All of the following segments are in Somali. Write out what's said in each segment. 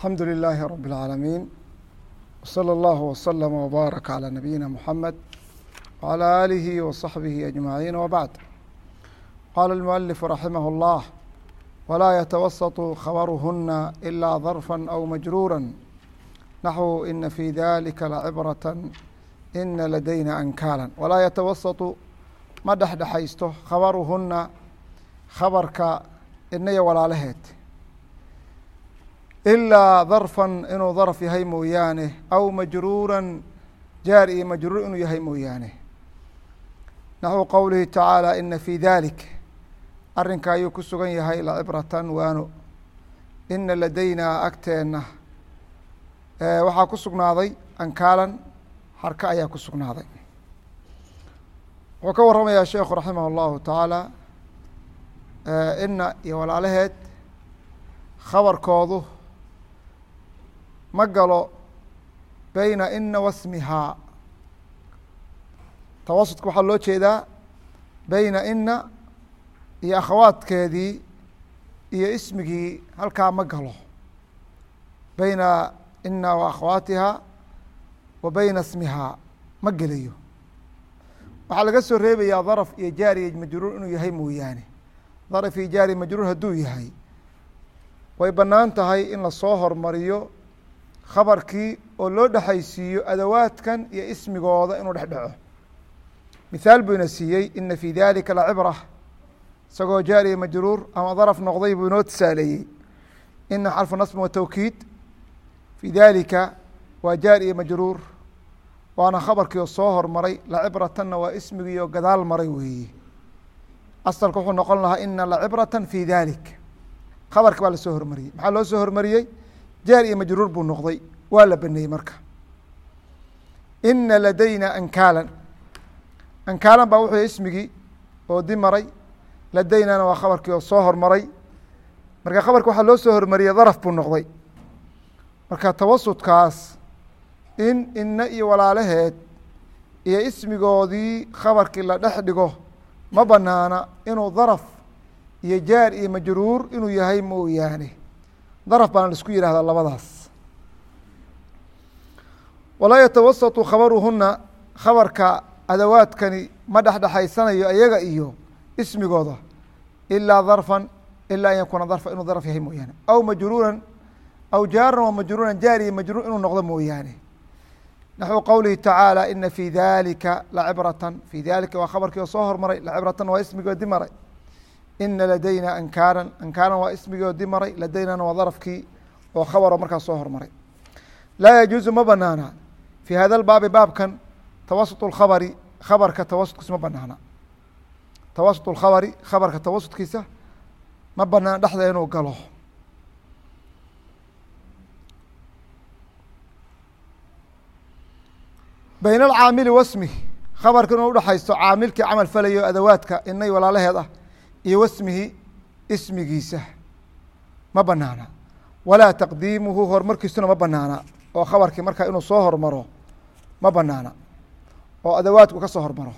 الحمد لله رب العالمين وصلى الله وسلم وبارك على نبينا محمد وعلى آله وصحبه أجمعين وبعد. قال المؤلف رحمه الله: ولا يتوسط خبرهن إلا ظرفا أو مجرورا نحو إن في ذلك لعبرة إن لدينا أنكالا. ولا يتوسط ma dhexdhexaysto khabaruhunna khabarka inaya walaalaheed ilaa darfan inuu darf yahay mooyaane aw majruuran jaar iyo majruur inuu yahay mooyaane. naxwu qowlihi tacaala ina fii dalik arrinka ayuu ku sugan yahay lacibratan waano. ina ladaynaa agteenna waxaa ku sugnaaday ankaalan xarka ayaa ku sugnaaday. wuxuu ka warramayaa sheekhu raximah اllahu tacaala ina iyo walaalaheed khabarkoodu ma galo beyna ina wasmihaa. tawasudka waxaa loo jeedaa beyna ina iyo akhawaadkeedii iyo ismigii halkaa ma galo. beyna ina wa akhawaatihaa wa beyna ismihaa ma gelayo. waxaa laga soo reebayaa darf iyo jaar iyo majruur inuu yahay mooyaane. darf iyo jaar iyo majruur hadduu yahay way bannaan tahay in lasoo hormariyo khabarkii oo loo dhexaysiiyo adawaadkan iyo ismigooda inuu dhex dhaco. mithaal buu ina siiyey ina fii dalika lacibra, isagoo jaar iyo majruur ama darf noqday buu inoo tusaaleeyey. ina xarfu nasbin wa tawkiid, fii dalika waa jaar iyo majruur waana khabarkii oo soo hormaray. lacibratanna waa ismigii oo gadaal maray weeye. asalka wuxuu noqon lahaa ina lacibratan fii dalik. khabarki baa lasoo hormariyey. maxaa loo soo hormariyey? jaar iyo majruur buu noqday, waa la baneeyey marka. ina ladayna ankaalan, ankaalan baa wuxuu ismigii oo di maray. ladaynana waa khabarkii oo soo hormaray. marka khabarki waxaa loo soo hormariyey daraf buu noqday. marka tawasudkaas in ina iyo walaalaheed iyo ismigoodii khabarkii la dhex dhigo ma banaana inuu daraf iyo jaar iyo majruur inuu yahay mooyaane. daraf baana laisku yihahdaa labadaas. walaa yatawasatu khabaruhuna khabarka adawaadkani ma dhexdhexaysanayo iyaga iyo ismigooda ilaa darfan ilaa an yakuuna darfa inuu darf yahay mooyaane. aw majruuran aw jaaran wa majruuran jaar iyo majruur inuu noqdo mooyaane. naxwu qowlihi tacaala ina fii dalika lacibratan. fii dalika waa khabarkii oo soo hormaray. lacibratan waa ismigii oo di maray. ina ladayna ankaalan, ankaalan waa ismigii oo di maray. ladaynana waa darafkii oo khabaroo markaas soo hormaray. laa yajuuzu ma banaana fii hada lbaabi baabkan tawasut lkhabari, khabarka tawasutkiisa ma banaana. tawasut lkhabari, khabarka tawasutkiisa ma banaana dhexda inuu galo. bayna alcaamili wasmih, khabarka inuu udhexaysto caamilkii camal falayo adawaadka inay walaalaheed ah iyo wasmihi ismigiisa ma banaana. walaa taqdiimuhu horumarkiisuna ma banaana, oo khabarkii markaa inuu soo hormaro ma banaana oo adawaadku ka soo hormaro.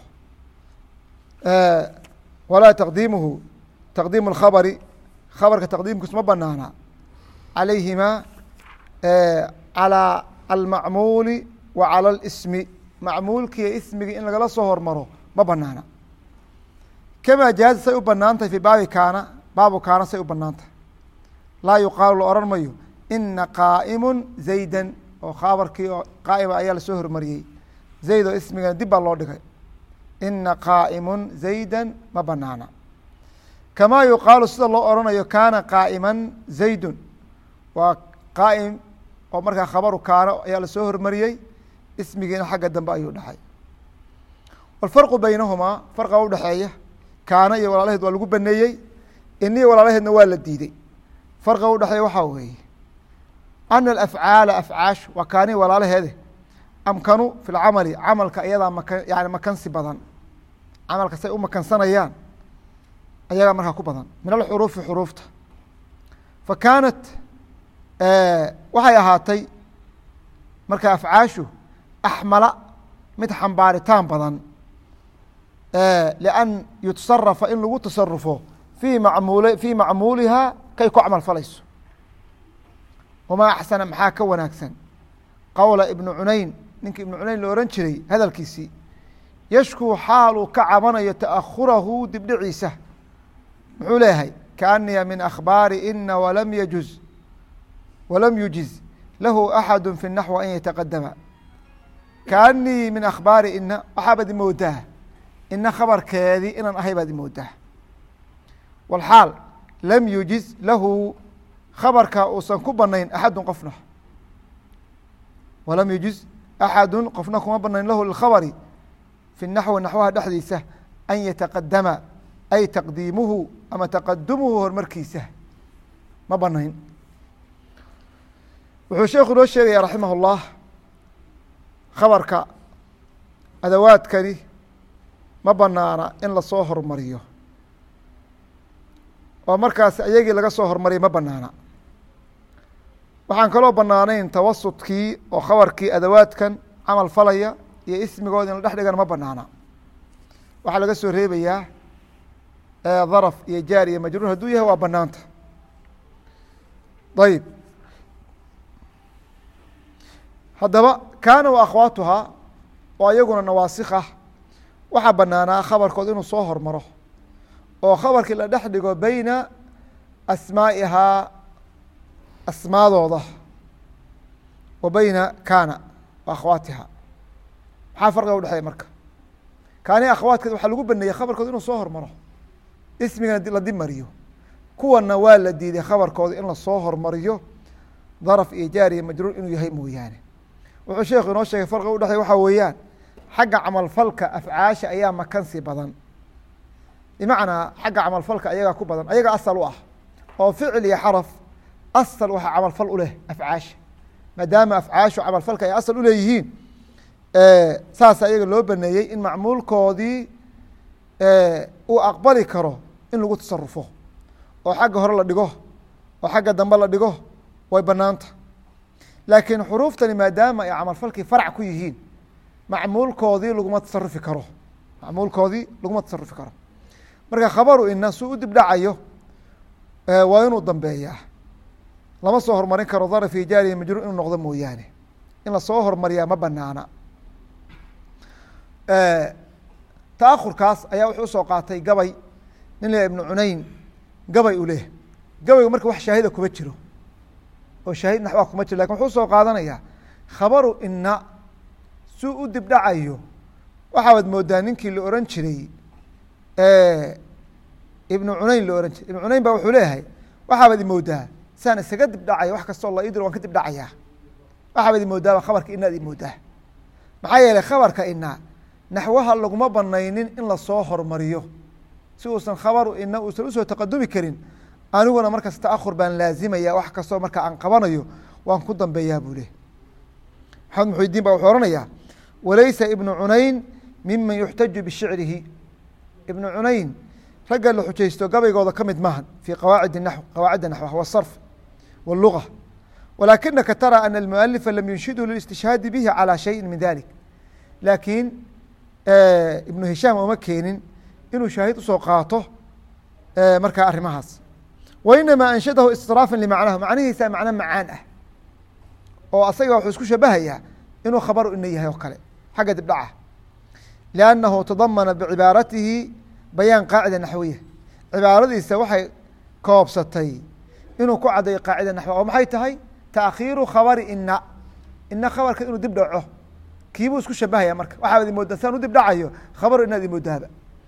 walaa taqdiimuhu taqdiimu lkhabari, khabarka taqdiimkiisu ma banaana calayhimaa calaa almacmuuli wa calى اlsmi, macmuulkiiyo ismigii in lagala soo hormaro ma banaana. kamaa jaaza say u banaan tahay fii baabi kaana, baabu kaana say u banaan tahay. laa yuqaalu la ohan mayo ina qaa'imu zaydan, oo khabarkii oo qaa'ima ayaa lasoo hormariyey. zayd oo ismigana dib baa loo dhigay. ina qaa'imu zaydan ma banaana. kamaa yuqaalu sida loo oranayo kaana qaa'iman zaydun, waa qaa'im oo markaa khabaru kaana ayaa lasoo hormariyey. ismigiina xagga dambe ayuu dhacay. walfarqu beynahumaa, farqa udhexeeya kaana iyo walaalaheed waa lagu baneeyey. iniyo walaalaheedna waa la diiday. farqa udhexeeya waxaa weeye ana alafcaala afcaashu waa kaanihi walaalaheede amkanu fi lcamali, camalka iyadaa yani makansi badan. camalka say u makansanayaan ayagaa markaa ku badan min alxuruufi xuruufta. fa kaanat waxay ahaatay marka afcaashu axmala mid xambaaritaan badan lian yutasarafa in lagu tasarufo fii macmuulihaa kay ku camal falayso. wamaa axsana maxaa ka wanaagsan qowla ibnu cunayn ninka ibnu cunayn la ohan jiray hadalkiisii yashkuu xaaluu ka cabanayo ta'ahurahu dibdhiciisa muxuu leeyahay kaaniya min akhbaari ina walam yujiz lahu axadu fi naxwi an yataqadama kaanii min akhbaari ina waxaa baad imoodaa ina khabarkeedii inaan ahay baad imoodaa walxaal lam yujiz lahu khabarka uusan ku banayn axadu qofna walam yujiz axadu qofna kuma banayn lahu lilkhabari fi naxwi naxwaha dhexdiisa an yataqadama ay taqdiimuhu ama taqadumuhu horumarkiisa ma banayn wuxuu sheekhu inoo sheegaya raximah اllah khabarka adawaadkani ma banaana in lasoo hormariyo oo markaas iyagii laga soo hormariyay ma banaana waxaan kaloo banaanayn tawasudkii oo khabarkii adawaadkan camal falaya iyo ismigooda in la dhex dhigana ma banaana waxaa laga soo reebayaa daraf iyo jaar iyo majruur hadduu yahay waa banaanta ayib haddaba kaana wa akhwaatuhaa oo ayaguna nawaasikh ah waxaa banaanaa khabarkood inuu soo hormaro oo khabarkii la dhex dhigo beyna asmaa'ihaa asmaadooda wa beyna kaana wa akhwaatiha maxaa farqiga udhexeeya marka kaani akhwaatkeed waxaa lagu baneeyey khabarkood inuu soo hormaro ismigana la dib mariyo kuwana waa la diiday khabarkooda in lasoo hormariyo daraf iyo jaar iyo majruur inuu yahay mooyaane wuxuu sheekhu inoo sheegay farqiga udhexeeya waxaa weeyaan xagga camalfalka afcaasha ayaa makansi badan bimacnaa xagga camalfalka ayagaa ku badan ayaga asal u ah oo ficil iyo xaraf asal waxaa camalfal u leh afcaasha maadaama afcaashu camalfalka ay asal uleeyihiin saas ayaga loo baneeyey in macmuulkoodii uu aqbali karo in lagu tasarufo oo xagga hore la dhigo oo xagga dambe la dhigo way banaanta laakiin xuruuftani maadaama ay camalfalkii farc ku yihiin macmuulkoodii laguma tasarufi karo marka khabaru ina suu u dib dhacayo waa inuu dambeeyaa lama soo hormarin karo daraf iyo jaariya majruur inuu noqdo mooyaane in lasoo hormariyaa ma banaana ta'ahurkaas ayaa wuxuu usoo qaatay gabay nin la ibnu cunayn gabay u leh gabaygu marka wax shaahida kuma jiro oo shaahid naxwaa kuma jiro lakin wuxuu usoo qaadanayaa khabaru ina suu u dib dhacayo waxaad moodaa ninkii la oran jiray ibnu cunayn la ohan jiray ibnu cunayn ba wuxuu leeyahay waxaabaad imoodaa saan isaga dib dhacaya wax kastoo la idiro waan ka dib dhacayaa waxaabaad imoodaaba khabarka inaad imoodaa maxaa yeelay khabarka ina naxwaha laguma banaynin in lasoo hormariyo si uusan khabaru ina uusan usoo taqadumi karin aniguna markas ta'ahur baan laazimaya wax kastoo marka aan qabanayo waan ku dambeeyaa buu leh maxamed muxudiin ba wuxuu ohanayaa walaysa ibnu cunayn miman yuxtaju bishicrihi ibnu cunayn ragga la xujaysto gabaygooda ka mid maahan fii qawaacid naxw qawaacidda naxw wasarf wاluga walakinaka tara ana almualifa lam yunshidhu lilistishhaadi bihi calى shayin min dalik laakiin ibnu hishaam uma keenin inuu shaahid usoo qaato markaa arrimahaas wa inamaa anshadahu istraafa limacnahu macnihiisa macno macaan ah oo asaga wuxuu isku shabahayaa inuu khabaru ina yahay oo kale xagga dibdhaca liannahu tadamana bicibaaratihi bayaan qaacida naxwiya cibaaradiisa waxay koobsatay inuu ku caddayo qaacida naxwi oo maxay tahay taakhiiru khabari ina khabarka inuu dib dhaco kiibuu isku shabahaya marka waxaad imoodaa saan u dib dhacayo khabaru inaad imoodaaba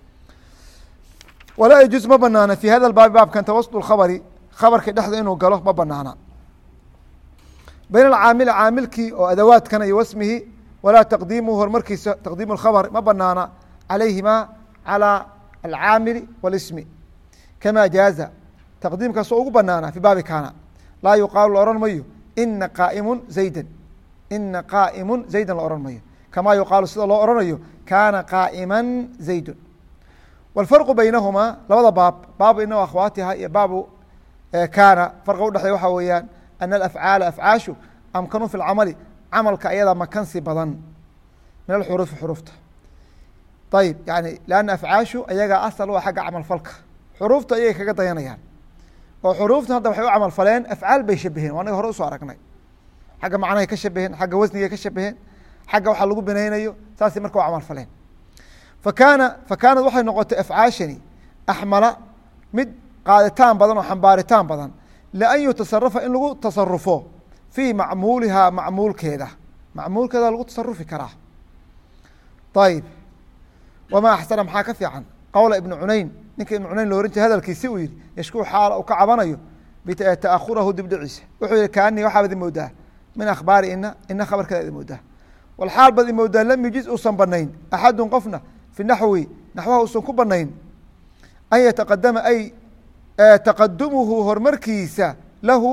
walaa yajuuz ma banaana fi hada baabi baabkan tawasut khabari khabarka dhexda inuu galo ma banaana bayn alcaamili caamilkii oo adawaadkana iyo wasmihi walaa taqdiimuhu horumarkiisa taqdiimu اkhabr ma banaana calayhima calى alcaamili wاlismi kama jaaza taqdiimkaasoo ugu banaana fi baabi kaana laa yuqaalu la ohan mayo ina qaaimu zaydan ina qaa'imu zaydan la ohan mayo kamaa yuqaalu sida loo ohanayo kaana qaa'ima zaydun wاlfarqu baynahumaa labada baab baabu ina akhwaatiha iyo baabu kaana farqa udhexeeya waxaa weeyaan ana alafcaala afcaashu amkanu fi lcamali camalka ayadaa makansi badan min alxuruufi xuruufta ayib yani lanna afcaashu ayagaa asal u a xagga camal falka xuruufta ayay kaga dayanayaan oo xuruuftan hadda waxay u camal faleen afcaal bay shabaheen waa anaga hore usoo aragnay xagga macnahay ka shabaheen xagga wasnigay ka shabaheen xagga waxa lagu binaynayo saasay marka u camal faleen fakaanad waxay noqotay afcaashani axmala mid qaaditaan badan oo xambaaritaan badan lian yutasarafa in lagu tasarufo fii macmuulihaa macmuulkeeda lagu tasarufi karaa ayib wamaa axsana maxaa ka fiican qowla ibnu cunayn ninka ibnu cunayn lo ohan jiray hadalkiisi uu yihi yashkuu xaala uu ka cabanayo bita'ahurahu dibdhiciisa wuxuu yihi kaanii waxaad idi moodaa min akhbaari ina khabarkeeda idi moodaa walxaal bad imoodaa lam yujiz uusan banayn axadun qofna fi naxwi naxwaha uusan ku banayn an yataqadama ay taqadumuhu horumarkiisa lahu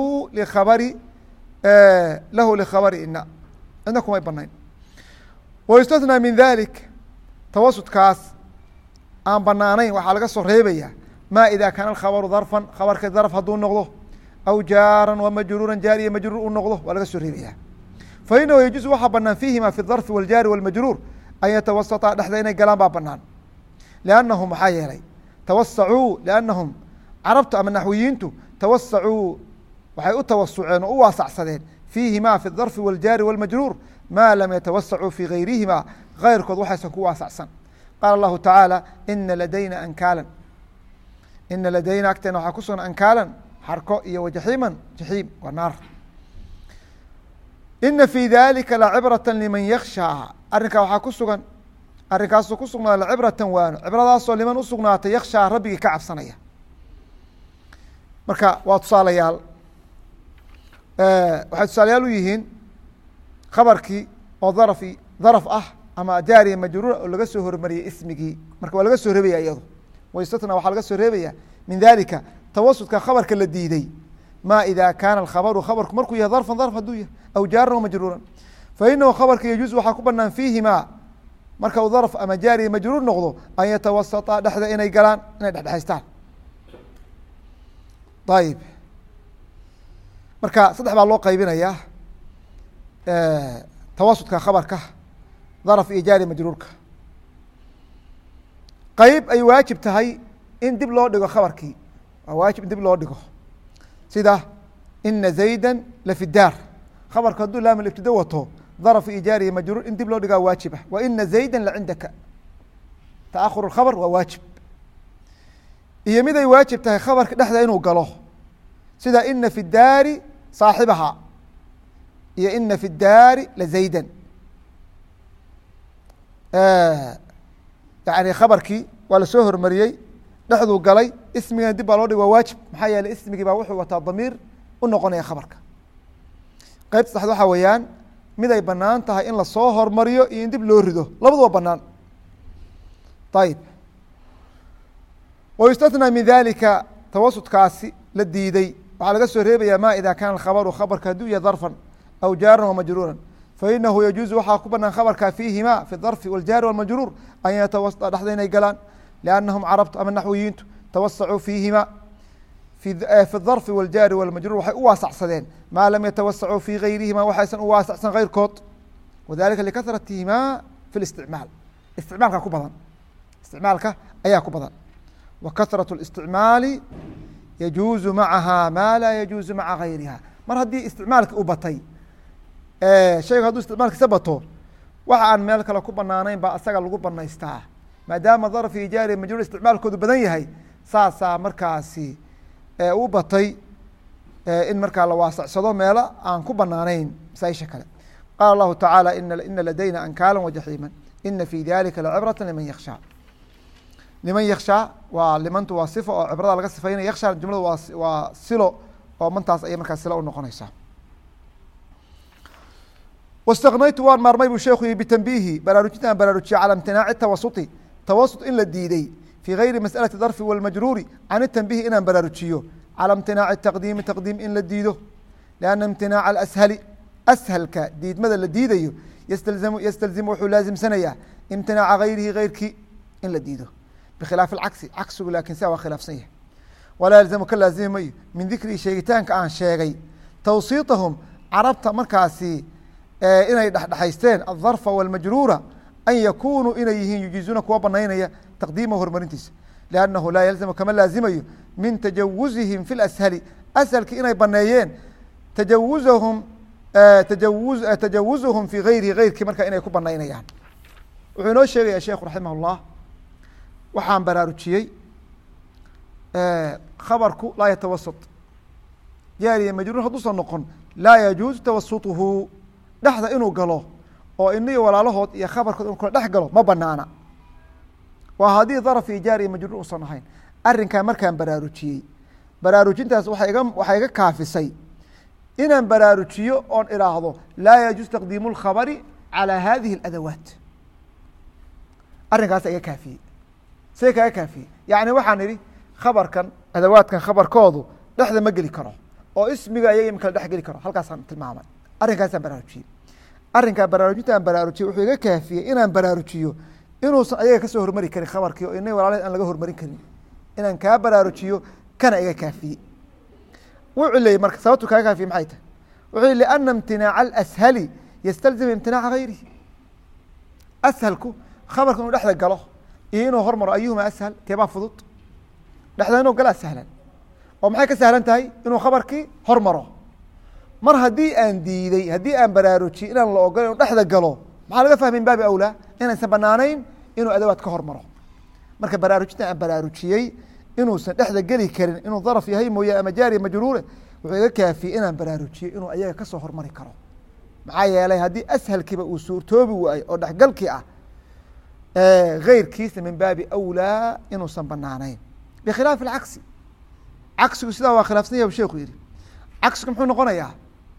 likhabari ina kumay banayn wayustathnaa min dalik tawasudkaas aan banaanayn waxaa laga soo reebaya ma ida kaana alkhabaru darfan khabarka darf hadduu noqdo aw jaaran wamajruuran jaariya majruur uu noqdo waa laga soo reebaya fainahu yajuuzu waxaa banaan fiihima fi darfi waljaari walmajruur an yatawasaطa dhexda inay galaan baa banaan liannahum maxaa yeelay tawasacuu liannahum carabtu ama naxwiyiintu tawasacuu waxay u tawasuceen oo u waasacsadeen fiihima fi darfi waljaari walmajruur maa lam yatawasacuu fi gayrihima gayrkood waxaysan ku waasacsan qaala allahu tacaala ina ladayna ankaalan ina ladayna agteena waxaa ku sugan ankaalan xarko iyo wajaxiiman jaxiim waa naar ina fii dalika lacibrata liman yakshaa arrinkaa waxaa ku sugan arrinkaasoo ku sugnaada lacibratan waano cibradaasoo liman u sugnaatay yakshaa rabbigii ka cabsanaya marka waa tusaalayaal waxay tusaalayaal u yihiin khabarkii oo daraf ah ama jaariya majruura oo laga soo hormariyey ismigii marka waa laga soo reebaya iyado waystatna waxaa laga soo reebaya min dalika tawasudka khabarka la diiday ma ida kaana alkhabaru khabarku markuu yahay darfan darf hadduu yahay aw jaaran wamajruuran fainahu khabarka yajuuz waxaa ku banaan fiihima marka uu darf ama jaariya majruur noqdo an yatawasata dhexda inay galaan inay dhexdhexaystaan ayib marka saddex baa loo qaybinayaa tawasudka khabarka darf iyo jaariya majruurka qeyb ay waajib tahay in dib loo dhigo khabarkii waa waajib in dib loo dhigo sida ina zayda lafi daar khabarka hadduu laam ibtida wato darf iyo jaariya majruur in dib loo dhigaa waajib ah wa ina zayda lacindaka taahur khabr waa waajib iyo mid ay waajib tahay khabarka dhexda inuu galo sida ina fi daari saaxibaha iyo ina fi daari lazayda yani khabarkii waa lasoo hormariyey dhexduu galay ismigana dib baa loo dhig waa waajib maxaa yeeley ismigii baa wuxuu wataa damiir u noqonaya khabarka qeybta saxd waxaa weeyaan mid ay banaan tahay in lasoo hormariyo iyo in dib loo rido labadu waa banaan ayib wayustathnaa min dalika tawasudkaasi la diiday waxaa laga soo reebaya ma ida kaana alkhabaru khabarka hadduu yahay darfan aw jaaran wamajruuran fainahu yajuuzu waxaa ku banaan khabarka fiihima fi darfi waljaari walmajruur an yatawasata dhexda inay galaan liannahum carabtu ama naxwiyiintu tawasacuu fiihima fi darfi waljaari walmajruur waxay u waasacsadeen maa lam yatawasacuu fi gayrihima waxaysan u waasacsan keyrkood wadalika likahratihima fi listicmaal isticmaalka ku badan isticmaalka ayaa ku badan wa kahrat اlisticmaali yajuuzu macaha maa laa yajuuzu maca gayriha mar haddii isticmaalki u batay shaygu hadduu isticmaalkiisa bato waxa aan meel kale ku banaanayn baa asaga lagu banaystaa maadaama darf iyo jaariya majruur isticmaalkoodu badan yahay saasaa markaasi u batay in markaa la waasacsado meelo aan ku banaanayn masaaisha kale qaala allahu tacaala ina ladayna ankaala wajaxiima ina fi dalika lacibrata liman yakshaa liman yakshaa waa limantu waa sifo oo cibrada laga sifaynaya yakshaa jumladu waa silo oo mantaas ayay markaa silo u noqonaysaa wastaknaytu waan maarmay buu sheekhu yihi bitanbiihi baraarujinta aan baraarujiye cala imtinaaci tawasuti tawasut in la diiday fii gayri masأalati darfi walmajruuri can itanbihi inaan baraarujiyo cala imtinaaci taqdiimi taqdiim in la diido lianna imtinaaca alashali ashalka diidmada la diidayo yastalzimu wuxuu laasimsanayaa imtinaaca gayrihi gayrkii in la diido bikhilaafi alcagsi cagsigu laakiin sia waa khilaafsan yahay walaa yalzamu ka laazimi mayo min dikrii sheegitaanka aan sheegay tawsiitahum carabta markaasi inay dhexdhexaysteen aلdarfa wاlmajruura an yakunuu inay yihiin yujiizuuna kuwa banaynaya taqdiimahu horumarintiisa لأnnahu laa yalzamu kama laazimayo min tajawuzihim fi اlأshali ashalki inay baneeyeen tajawuzuhum fi gayrihi gayrkii marka inay ku banaynayaan. wuxuu inoo sheegaya sheekhu raximah الlah waxaan baraarujiyey khabarku laa yatawasط jaariya majruur hadduusan noqon laa yajuuز tawasuطuhu dhexda inuu galo oo iniyo walaalahood iyo khabarkood inu kula dhex galo ma banaana. waa haddii daraf iyo jaariya majruur usan ahayn. arrinkaa markaan baraarujiyey baraarujintaas waxay iga kaafisay inaan baraarujiyo oon idhaahdo laa yajuuز taqdiimu اlkhabari calى hadihi اladawaat. arrinkaasa iga kaafiyey. see kaga kaafiyey yani waxaan idhi khabarkan adawaadkan khabarkoodu dhexda ma geli karo oo ismiga ayaga kala dhex geli karo. halkaasaan tilmaamay. arrinkaasaan baraarujiyey. arrinkaa baraarujinta aan baraarujiyey wuxuu iga kaafiyey inaan baraarujiyo inuusan ayaga kasoo hormari karin khabarkii oo ina walaalaheed aan laga hormarin karin. inaan kaa baraarujiyo kana iga kaafiyey. wuxuu leeyay marka sababtu kaga kaafiyey maxay tahay? wuxuu yihi liأna imtinaaca alأshali yastalzim imtinaaca gayrihi. ashalku khabarka inuu dhexda galo iyo inuu hormaro ayuhuma ashal keebaa fudud? dhexda inuu galaa sahlan oo maxay ka sahlan tahay inuu khabarkii hormaro. mar haddii aan diiday haddii aan baraarujiyey inaan la ogolo inuu dhexda galo maxaa laga fahmay min baabi awlaa inaysan banaanayn inuu adawaad ka hormaro. marka baraarujinta aan baraarujiyey inuusan dhexda geli karin inuu daraf yahay mooye ama jaariya majruure wuxuu iga kaafiyey inaan baraarujiyey inuu ayaga kasoo hormari karo. maxaa yeelay haddii ashalkiiba uu suurtoobi waayo oo dhexgalkii ah gayrkiisa min baabi awlaa inuusan banaanayn bikhilaafi alcagsi. cagsigu sidaa waa khilaafsan yahay sheekhu yihi. cagsigu muxuu noqonayaa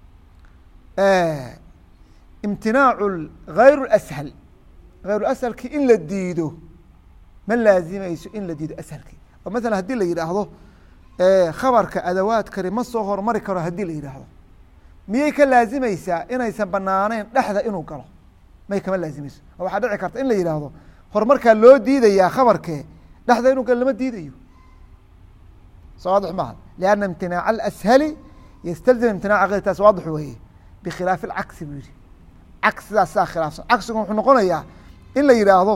imtinaacu gayru ashal. gayru ashalki in la diido ma laazimayso in la diido ashalki. oo maala haddii la yidhaahdo khabarka adawaadkani ma soo hormari karo haddii la yidhaahdo miyay ka laazimaysaa inaysan banaaneyn dhexda inuu galo? may kama laazimayso. oo waxaa dhici karta in la yidhaahdo horumarkaa loo diidayaa khabarkee dhexda inuu galo lama diidayo. so waadix maaha lianna imtinaaca alashali yastalzim imtinaaca gayr. taas waadix weeye bikhilaafi alcagsi buu yihi. cagsidaas saa khilaafsan. cagsigu wuxuu noqonayaa in la yidhaahdo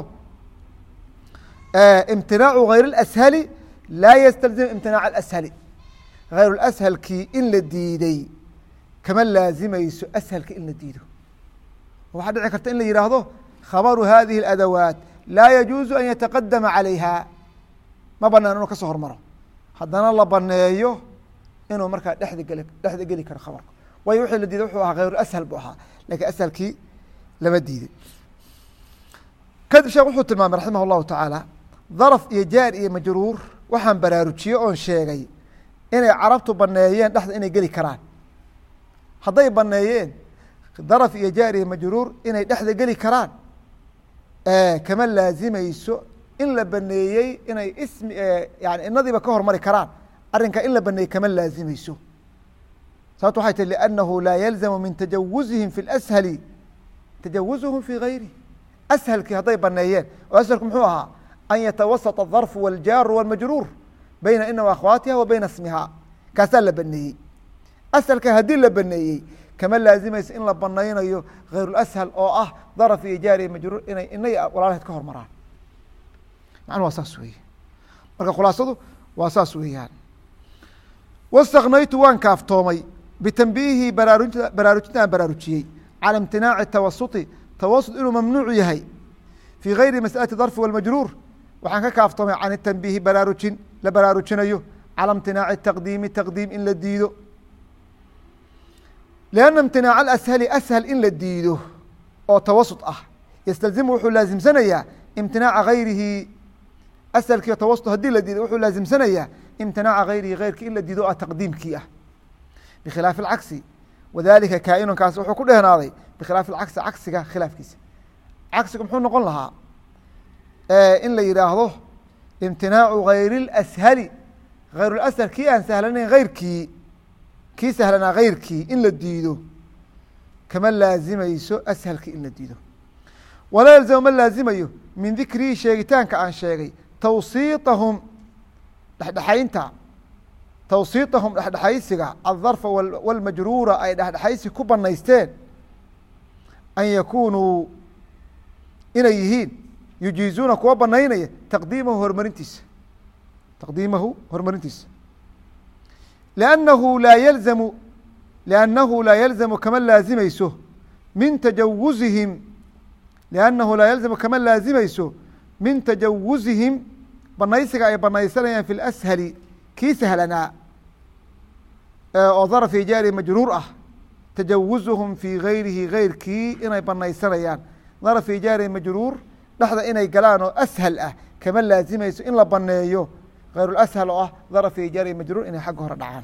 imtinaacu gayr اlashali laa yastalzim imtinaac alashali. gayr اlashalkii in la diiday kama laazimayso ashalki in la diido. waxaa dhici karta in la yidhaahdo khabaru hadihi اladawaat laa yajuuzu an yataqadama calayha. ma banaan inuu kasoo hormaro haddana la baneeyo inuu markaa dhexda geli karo khabarka. waayo wixii la diiday wuxuu ahaa gayr ashal buu ahaa lakiin ashalkii lama diiday. kadib sheekh wuxuu tilmaamay raximah اllahu tacaala daraf iyo jaar iyo majruur waxaan baraarujiyey oon sheegay inay carabtu baneeyeen dhexda inay geli karaan. hadday baneeyeen daraf iyo jaar iyo majruur inay dhexda geli karaan kama laazimayso in la baneeyey inay ismi yani inadiiba ka hormari karaan. arrinkaa in la baneeyey kama laazimayso. sababto waxay tahi liأnnahu laa yalzamu min tajawuzihim fi اlأshali tajawuzuhum fi gayrihi. ashalkii hadday baneeyeen oo ashalku muxuu ahaa an yatawasaط الdarfu wاljaaru wاlmajruur bayna ina waakhawaatiha wa bayna ismihaa. kaasaa la baneeyey. ashalka haddii la baneeyey kama laazimayso in la banaynayo gayr اlashal oo ah daraf iyo jaar iyo majruur inay inay walaalaheed ka hormaraan. macnu waa saas weeye. marka khulaasadu waa saas weeyaan. wastaknaytu waan kaaftoomay bitanbiihi baraarujinta aan baraarujiyey cala imtinaaci tawasuطi tawasud inuu mamnuuc yahay fii gayri masأalati darfi wاlmajruur. waxaan ka kaaftoomay can itanbiihi baraarujin la baraarujinayo cala imtinaaci taqdiimi taqdiim in la diido. lianna imtinaaca alashali ashal in la diido oo tawasud ah yastalzimu wuxuu laasimsanayaa imtinaaca gayrihi. ashalkii tawasud haddii la diido wuxuu laasimsanayaa imtinaaca gayrihi gayrki in la diido o taqdiimkii ah bikhilaafi alcagsi. wadalika kaainunkaas wuxuu ku dhehnaaday bikhilaafi alcagsi cagsiga khilaafkiisa. cagsiga muxuu noqon lahaa in la yidhaahdo imtinaacu gayri اlashali gayr اlashal kii aan sahlanayn gayrkii kii sahlanaa gayrkii in la diido kama laazimayso ashalkii in la diido. walaa yalzamu ma laazimayo min dikrihi sheegitaanka aan sheegay tawsiitahum dhexdhexaynta tawsiitahum dhexdhexaysiga aldarfa wاlmajruura ay dhexdhexaysi ku banaysteen an yakunuu inay yihiin yujiizuuna kuwa banaynaya taqdiimahu horumarintiisa. taqdiimahu hormarintiisa لأnnahu laa yalzamu kama laazimayso min tajawuzihim لأnnahu laa yalzamu kama laazimayso min tajawuzihim banaysiga ay banaysanayaan fi اlأshali kii sahlanaa oo darفi jaari majruur ah tajawuzuhum fii gayrihi gayrkii inay banaysanayaan darفi jaari majruur dhexda inay galaan oo ashal ah kama laazimayso in la baneeyo غayr oo ah darفi jaari majruur inay xagga hore dhacaan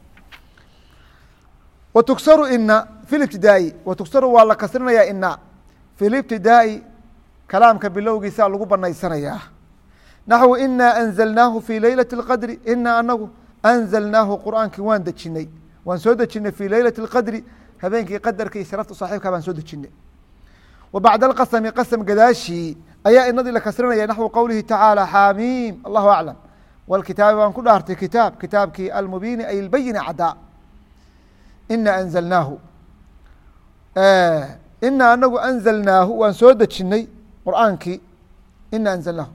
وتkسر ina في اابtidaaءi وتkسر waa la kasrinaya ina في اابtidaaءi kalaamka bilowgiisa lagu banaysanayaa naxو إna أنزلnaahu في laylaة الqadri ina anagu أنزلnaahu qur'aankii waan dejinay waan soo dejinay في laylaة الqadri habeenkii qadarka iyo sharafta saaxiibka baan soo dejinay وbaعd الqasmi qasm gadaashii ayaa inadii la kasrinaya naxو qowlihi tacaalى xaamiim allahu aclam wاlkitaabi waan ku dhaartay kitaabkii almubiini ay اlbayini cadaa ina anzalnaahu ina anagu anzalnaahu waan soo dejinay qur'aankii ina anzalnaahu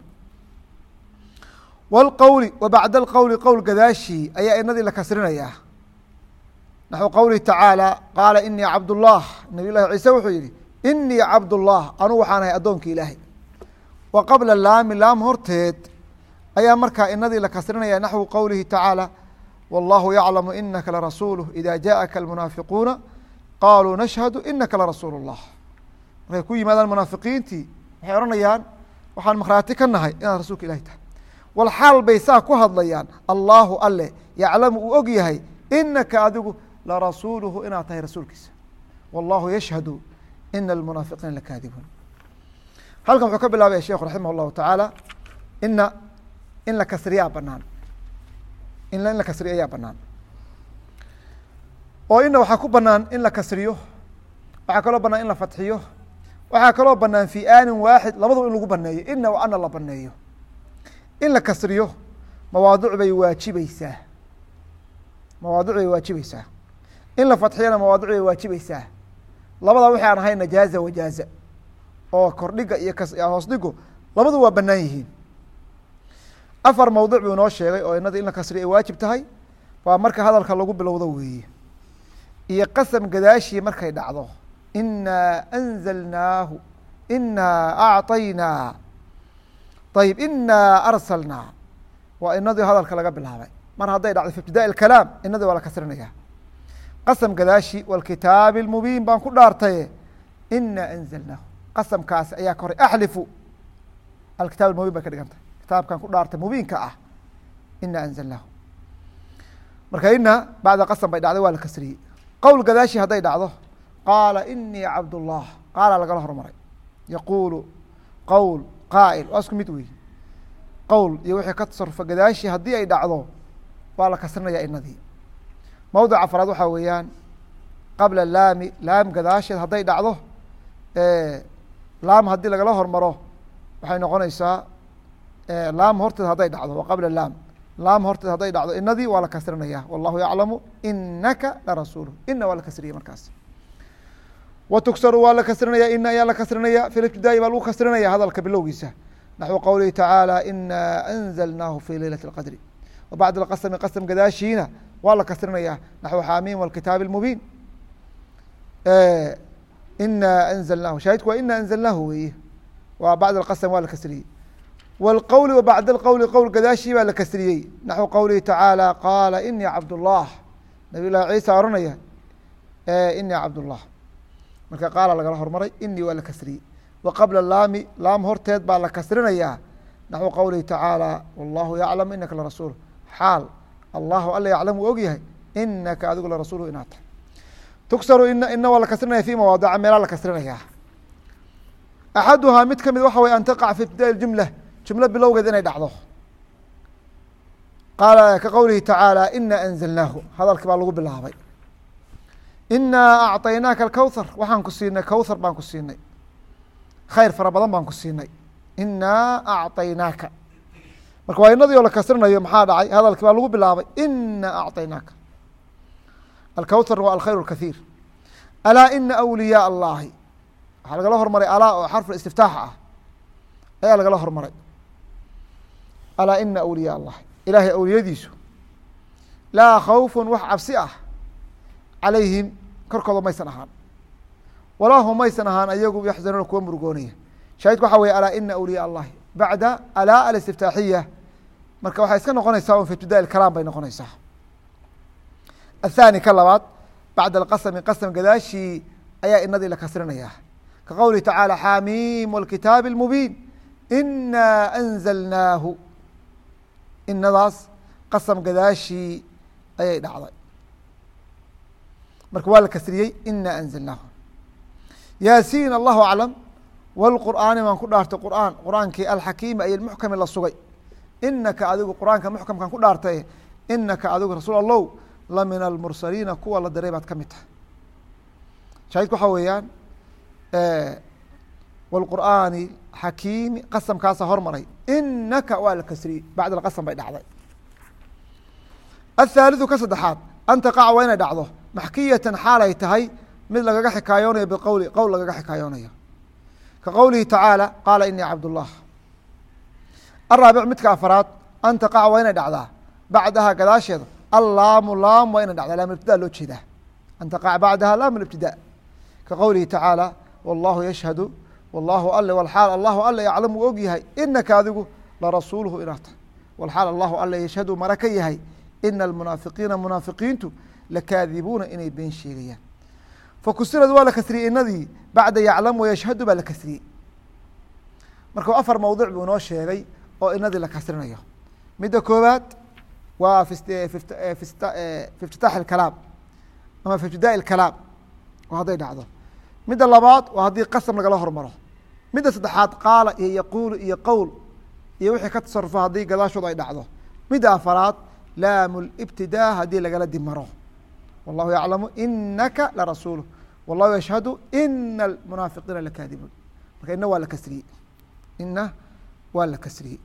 wاlqowli wa bacda alqowli qowl gadaashii ayaa inadii la kasrinayaa naxو qowlihi tacaalى qaala inii cabdالlah nabiy llahi ciise wuxuu yihi inii cabdالlah anugu waxaan ahay addoonkii ilaahay wa qabla laami laam horteed ayaa markaa inadii la kasrinaya naxو qowlihi tacaalى والله يعلم إنka لرasuuله إذا جاءka المنaaفiقuuna qاalوا نشhهد إنka لرasuuل اللh markay ku yimaadaan منaafiqiintii waxay ohanayaan waxaan مakhraati ka nahay inaad rasuulka ilahi tahay walxaal bay saa ku hadlayaan allahu ale yaclamu uu og yahay inaka adigu larasuuluhu inaad tahay rasuulkiisa والlahu yashhadu إna الmunaafiqiina lakaadibuun halkan wuxuu ka bilaabaya sheikhu raximah الlahu taعaalى ina in la kasriyaa banaan in la kasriyo ayaa banaan oo ina waxaa ku banaan in la kasriyo waxaa kaloo banaan in la fatxiyo waxaa kaloo banaan fi aanin waaxid labadaba in lagu baneeyo ina wa ana la baneeyo in la kasriyo mawaadic bay waajibaysaa in la fatxiyana mawaadic bay waajibaysaa labada wixii aan ahayna jaaza wajaaza oo kordhiga iyo hoos dhigo labadu waa banaan yihiin afar mawduc buu inoo sheegay oo inadii in la kasriyo ay waajib tahay waa marka hadalka lagu bilowdo weeye iyo qasam gadaashii markay dhacdo inaa anzalnaahu inaa acطaynaa ayb inaa arsalnaa waa inadii hadalka laga bilaabay mar hadday dhacdo fi ibtidaءi اkalaam inadii waa la kasrinaya qasam gadaashi wاlkitaabi اmubiin baan ku dhaartaye inaa anzalnaahu qasamkaasi ayaa ka horay axlifu alkitaab mubiin bay ka dhigantay kitaabkan ku dhaartay mubiinka ah ina anzalnaahu marka ina bacda qasam bay dhacday waa la kasriyey qowl gadaashi hadday dhacdo qaala inii cabdالlah qaala lagala hormaray yaquulu qowl qaa'il waa isku mid wey qowl iyo wixii ka tasarufa gadaashi haddii ay dhacdo waa la kasrinaya inadii mawdic afraad waxaa weeyaan qabla laami laam gadaasheed hadday dhacdo laam haddii lagala hormaro waxay noqonaysaa laam horteed hadday dhacdo wa qabla laam horteed hadday dhacdo inadii waa la kasrinaya wallahu yaclamu inaka larasuuluh ina waa la kasriyey markaas wa tuksaru waa la kasrinaya ina ayaa la kasrinaya fi ibtidaa'i baa lagu kasrinaya hadalka bilowgiisa naxو qowlihi tacaalى ina anzalnaahu fi laylaة اlqadri wa bacd اqasmi qasm gadaashiina waa la kasrinaya naxو xaamiim wاlkitaabi اmubiin ina anzalnaahu shaahidku waa ina anzalnaahu weeye waa bacd اqasm waa la kasriyey wاlqowli wa bacd اlqowli qowl gadaashii baa la kasriyey naxو qowlihi tacaalى qaala inii cabdالlah nabiy llahi ciisa oranaya inii cabdالlah marka qaala lagala hormaray inii waa la kasriyey wa qabla laami laam horteed baa la kasrinayaa naxو qowlihi tacaalى wallahu yaclam inaka larasuul xaal allahu alla yaclamu og yahay inaka adigu larasuulhu inaad tahay tuksaru ina waa la kasrinaya fi mawaadica meelaa la kasrinayaa axaduhaa mid kamid waxa wey an taqac fi ibtidaءi jumla jumlo bilowgeed inay dhacdo qaala ka qowlihi tacaalى ina anzalnaahu hadalki baa lagu bilaabay inaa acطaynaaka alkowthar waxaan ku siinay kowthar baan ku siinay khayr fara badan baan ku siinay inaa acطaynaaka marka waa inadii oo la kasrinayo maxaa dhacay hadalki baa lagu bilaabay ina acطaynaaka alkowthar waa alkhayr اkathiir alaa ina awliyaa allahi waxaa lagala hormaray alaa oo xarfu istiftaax ah ayaa lagala hormaray alaa ina awliyaa allahi ilaahay awliyadiisu laa khawfun wax cabsi ah calayhim korkooda maysan ahaan walaa hum maysan ahaan ayagu yaxzanuuna kuwa murugoonaya shaahidku waxaa weye alaa ina awliyaa allahi bacda alaa alistiftaaxiya marka waxay iska noqonaysaa un fi ibtidaa kalaam bay noqonaysaa aلthaani ka labaad bacda alqasmi qasm gadaashii ayaa inadii la kasrinayaa ka qowlihi tacaalى xaamiim wاlkitaabi اlmubiin inaa anzalnaahu inadaas qasam gadaashii ayay dhacday marka waa la kasriyey inaa anzalnaahu yaasiin allahu aclam wاlqur'aani baan ku dhaartay qur'aan qur'aankii alxakiimi ay muxkami la sugay inaka adigu qur'aanka muxkamkaan ku dhaartay inaka adigu rasuul allow la min almursaliina kuwa la diray baad ka mid tahay shaahidku waxaa weeyaan wاlqur'aani xakiimi qasamkaasa hormaray inaka waa la kasriyey bacd alqasam bay dhacday athaaliثu ka saddexaad an taqaca waa inay dhacdo maxkiyatan xaalay tahay mid lagaga xikaayoonayo biqowli qowl lagaga xikaayoonayo ka qowlihi tacaalى qaala inii cabdالlah araabic midka afaraad an taqaca waa inay dhacdaa bacdaha gadaasheeda allaamu laam waa inay dhacdaa laam ibtidaa loo jeedaa an taqaca bacdaha laam ibtidaa ka qowlihi tacaalى wallahu yashhadu wallahu ale walxaal allahu ale yaclam uu og yahay inaka adigu larasuuluhu inaad tahay walxaal allahu ale yashhadu mara ka yahay ina almunaafiqiina munaafiqiintu lakaadibuuna inay been sheegayaan fakusirad waa la kasriyey inadii bacda yaclam wayashhadu baa la kasriyey marka afar mowdic buu inoo sheegay oo inadii la kasrinayo midda koowaad waa fi iftitaax اkalaam ama fi ibtidaa اkalaam oo hadday dhacdo midda labaad waa haddii qasam lagala hormaro midda saddexaad qaala iyo yaquulu iyo qowl iyo wixii ka tasarufo haddii gadaashooda ay dhacdo midda afaraad laamu اlibtidaa haddii lagala dimaro wallahu yaclamu inaka larasuuluh wallahu yashhadu ina almunaafiqiina lakaadibuun marka ina waa la kasriyey ina waa la kasriyey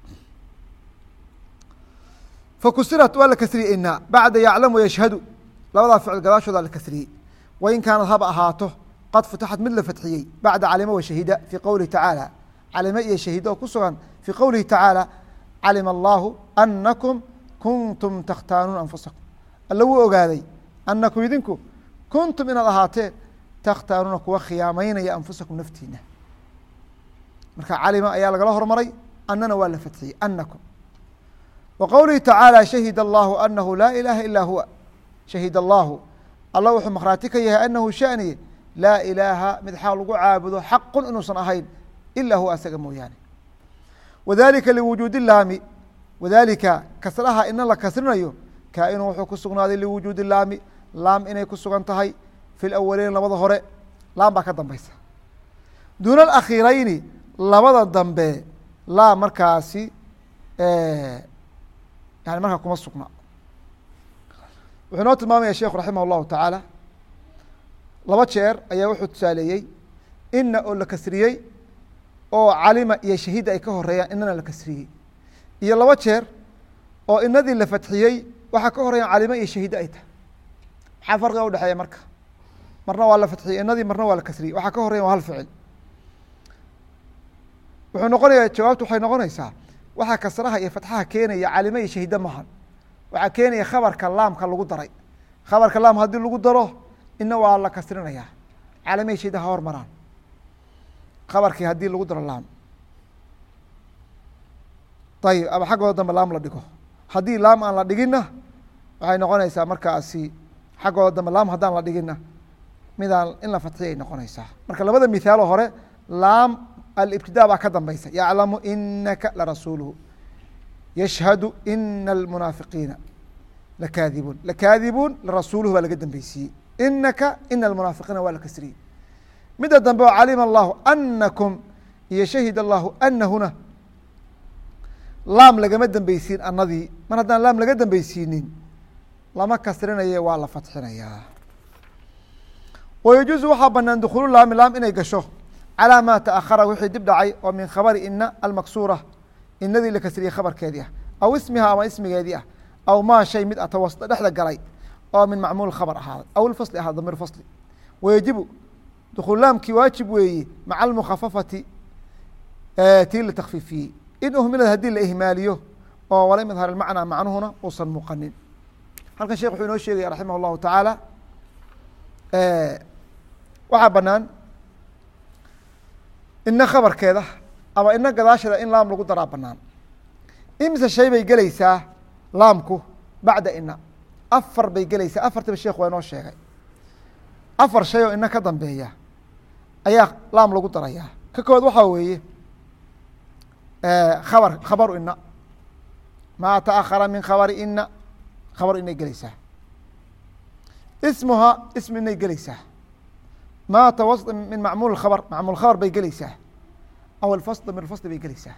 fakusirat waa la kasriyey ina bacda yaclamu yashhadu labadaa ficil gadaashooda la kasriyey wain kaanad haba ahaato qad futixat mid la fatxiyey bacda calima washahida fii qowlihi tacaalى calime iyo shahida oo ku sugan fii qowlihi tacaalى calima allahu anakum kuntum takhtaanuuna anfusakum alla wuu ogaaday anakum idinku kuntum inaad ahaateen takhtaanuuna kuwa khiyaamaynaya anfusakum naftiina marka calima ayaa lagala hormaray anana waa la fatxiyey anakum wa qowlihi tacaalى shahid allahu anahu laa ilaaha ilaa huwa shahid allahu alla wuxuu makhraati ka yahay anahu shaniye laa ilaaha mid xaal lagu caabudo xaqun inuusan ahayn ilaa huwa asaga mooyaane wadalika liwujuudi laami wadalika kasraha ina la kasrinayo kaa-inu wuxuu ku sugnaaday liwujuudi laami laam inay ku sugan tahay fi lawaleyn labada hore laam baa ka dambeysa duuna alakhiirayni labada dambe laam markaasi yani markaa kuma sugna wuxuu inoo tilmaamaya sheekhu raximah اllahu tacaala laba jeer ayaa wuxuu tusaaleeyey ina oo la kasriyey oo calima iyo shahida ay ka horeeyaan inana la kasriyey iyo laba jeer oo inadii la fatxiyey waxaa ka horeeyaan calima iyo shahida ay tahay maxaa farqiga udhexeeya marka marna waa la fatxiyey inadii marna waa la kasriyey waxaa ka horeyan waa hal ficil wuxuu noqonayaa jawaabtu waxay noqonaysaa waxaa kasraha iyo fatxaha keenaya calima iyo shahida mahan waxaa keenaya khabarka laamka lagu daray khabarka laam haddii lagu daro ina waa la kasrinayaa calamihi shahida ha hormaraan khabarkii haddii lagu daro laam ayib ama xaggooda dambe laam la dhigo haddii laam aan la dhiginna waxay noqonaysaa markaasi xaggooda dambe laam haddaan la dhiginna midaan in la fatxiyay noqonaysaa marka labada mithaalo hore laam alibtidaa baa ka dambeysa yaclamu inaka larasuuluhu yashhadu ina almunaafiqiina lakaadibuun lakaadibuun larasuuluhu baa laga dambeysiiyey inaka ina almunaafiqiina waa la kasriyey midda dambe oo calima allahu anakum iyo shahid allahu anahuna laam lagama dambeysiin anadii mar haddaan laam laga dambeysiinin lama kasrinaye waa la fatxinayaa wayajuuzu waxaa banaan dukhulu laami laam inay gasho calaa maa taأkhara wixii dib dhacay oo min khabari ina almaksuura inadii la kasriyey khabarkeedii ah aw ismiha ama ismigeedii ah aw maa shay mid atawasda dhexda galay oo min macmuul khabr ahaaday aw ilfasli ahaa damiir fasli wayajibu dukhul laamkii waajib weeye maca almukhafafati tii la takfiifiyey in uhmilad haddii la ihmaaliyo oo walam yadhar ilmacnaa macnuhuna uusan muuqanin. halkan sheekh wuxuu inoo sheegaya raximah llahu tacaala waxaa banaan ina khabarkeeda ama ina gadaasheeda in laam lagu daraa banaan. imise shay bay gelaysaa laamku bacda ina? afar bay gelaysaa. afartiba sheekh waa inoo sheegay. afar shay oo ina ka dambeeya ayaa laam lagu darayaa. ka kood waxaa weeye khabaru ina, maa taأkhara min khabari ina, khabar inay gelaysaa. ismuhaa ism inay gelaysaa. maa tawasط min macmuul khabr, macmuul khabr bay gelaysaa. aw alfasl min alfasl bay gelaysaa.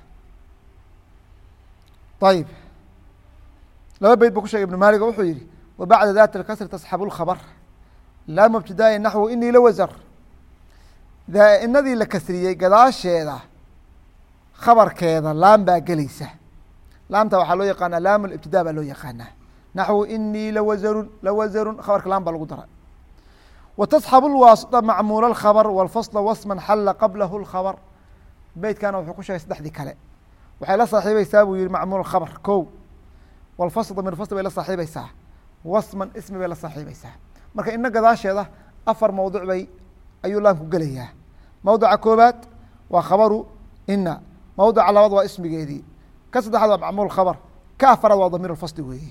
ayib laba beyt buu ku sheegay ibnu maaliga wuxuu yihi wabacda dati اlkasri tasxabu اlkhabr laa mubtidaayi naxwu inii lawasar. inadii la kasriyey gadaasheeda khabarkeeda laam baa gelaysa. laamta waxaa loo yaqaanaa laam ibtidaa baa loo yaqaanaa. naxwu inii lawasarun khabarka laam baa lagu dara. wa tasxabu lwaasita macmuula اkhabr wاlfasla wasman xala qablahu اlkhabr. beytkana wuxuu ku sheegay saddexdii kale waxay la saaxiibeysaa buu yihi macmuul khabr ko, wاlfasl damir fasl bay la saaxiibeysaa, wasman ismi bay la saaxiibeysaa. marka ina gadaasheeda afar mawduc bay ayuu laamku gelayaa. mawduca koobaad waa khabaru ina, mawduca labaad waa ismigeedii, ka saddexaad waa macmuul khabr, ka afaraad waa damiir fasli weeye.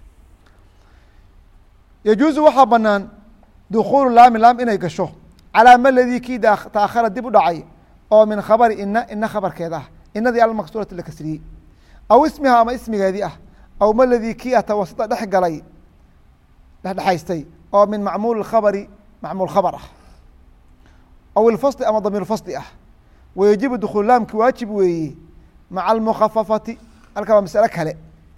yajuuzu waxaa banaan dukuulu laami laam inay gasho calaa ma ladii kii taأkhara dib u dhacay oo min khabari ina khabarkeeda ah, inadii almaksuurati la kasriyey, aw ismiha ama ismigeedii ah, aw ma ladii kii tawasita dhex galay dhexdhexaystay oo min macmuul khabari macmuul khabr ah, aw ilfasli ama damiir fasli ah. wayajibu dukuul laamki waajib weeye maca almukhafafati. halkaa waa masalo kale.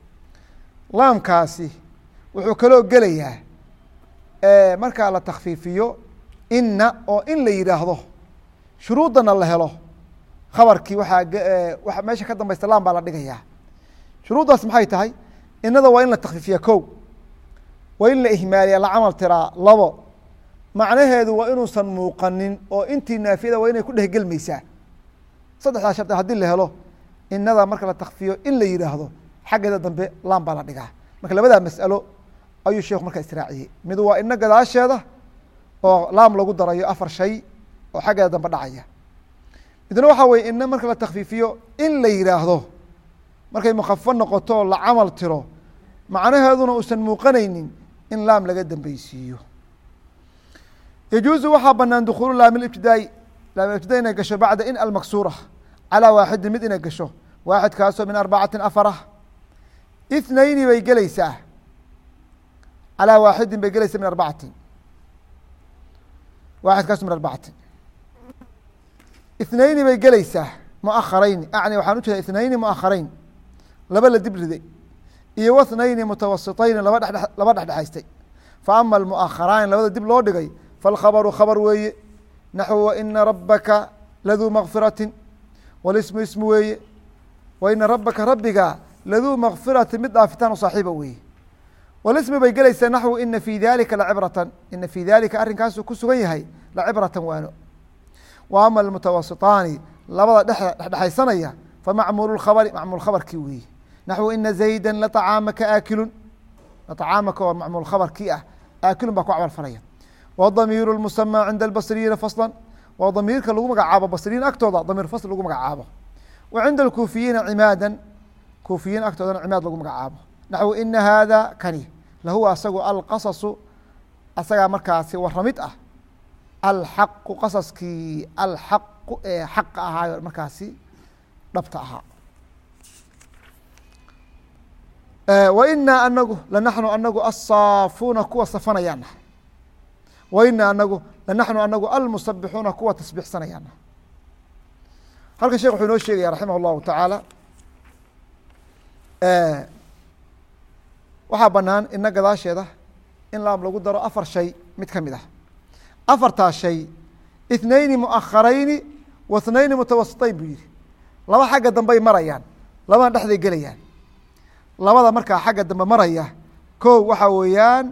laamkaasi wuxuu kaloo gelayaa markaa la takfiifiyo ina oo in la yidhaahdo shuruudana la helo khabarkii waxaa meesha ka dambaysta laam baa la dhigayaa. shuruuddaas maxay tahay? inada waa in la takfiifiya ko, waa in la ihmaaliya la camal tiraa labo, macnaheedu waa inuusan muuqanin oo intii naafiyada waa inay ku dhehgelmaysaa. saddexdaa shardi haddii la helo inada marka la takfiyo in la yidhaahdo xaggeeda dambe laam baa la dhigaa. marka labadaa mas'alo ayuu sheekhu markaa israaciyey. mid waa ina gadaasheeda oo laam lagu darayo afar shay oo xaggeeda dambe dhacaya. midna waxaa weye ina marka la takfiifiyo in la yidhaahdo markay mukhafafo noqoto la camal tiro macnaheeduna uusan muuqanaynin in laam laga dambeysiiyo. yajuuzu waxaa banaan dukuulu laam ibtidaai, laam ibtidaa inay gasho bacda in almaksuura calaa waaxidin mid inay gasho, waaxidkaasoo min arbacatin afar ah. ithnayni bay gelaysaa calaa waaxidin bay gelaysaa min arbacatin, waaxidkaasoo min arbacatin. ithnayni bay gelaysaa muakharayn, acni waxaan ujeeda ithnayni muakharayn, laba la dib riday, iyo wathnayni mutawasitayni laba dhexdhexaystay. fa ama almuakharaani labada dib loo dhigay falkhabaru khabar weeye. naxwu waina rabaka laduu makfiratin, walismu ismu weeye. waina rabaka rabbiga laduu makfiratin mid dhaafitaan u saaxiiba weeye. walismi bay gelaysaa naxwu ina fii dalika lacibratan, ina fii dalika arrinkaasuu ku sugan yahay lacibratan waano. wa ama almutawasitaani labada dhexdhexaysanaya famacmuulu khabari macmuul khabarkii weeye. naxwu ina zayda laطacaamaka aakilun, laطacaamaka waa macmuul khabarkii ah, aakilun baa ku camal falaya. wadamiiru lmusamaa cinda albasriyiina faslan, waa damiirka lagu magacaabo basriyiin agtooda damiir fasl lagu magacaabo. wa cinda alkuufiyiina cimaadan, kuufiyiin agtoodana cimaad lagu magacaabo. naxwu ina haada kani lahuwa asagu alqasasu, asagaa markaasi waramid ah, alxaqu qasaskii alxaqu ee xaqa ahaayo markaasi dhabta ahaa. wa inaa anagu lanaxnu anagu asaafuuna kuwa safanayaana, wa inaa anagu lanaxnu anagu almusabixuuna kuwa tasbiixsanayaana. halkan shekh wuxuu inoo sheegaya raximah اllahu tacaala waxaa banaan ina gadaasheeda in laam lagu daro afar shay mid ka mid ah. afartaa shay ithnayni muakharayni wa ithnayni mutawasitayn buu yihi. laba xagga dambey marayaan, labana dhexday gelayaan. labada markaa xagga dambe maraya ko waxaa weeyaan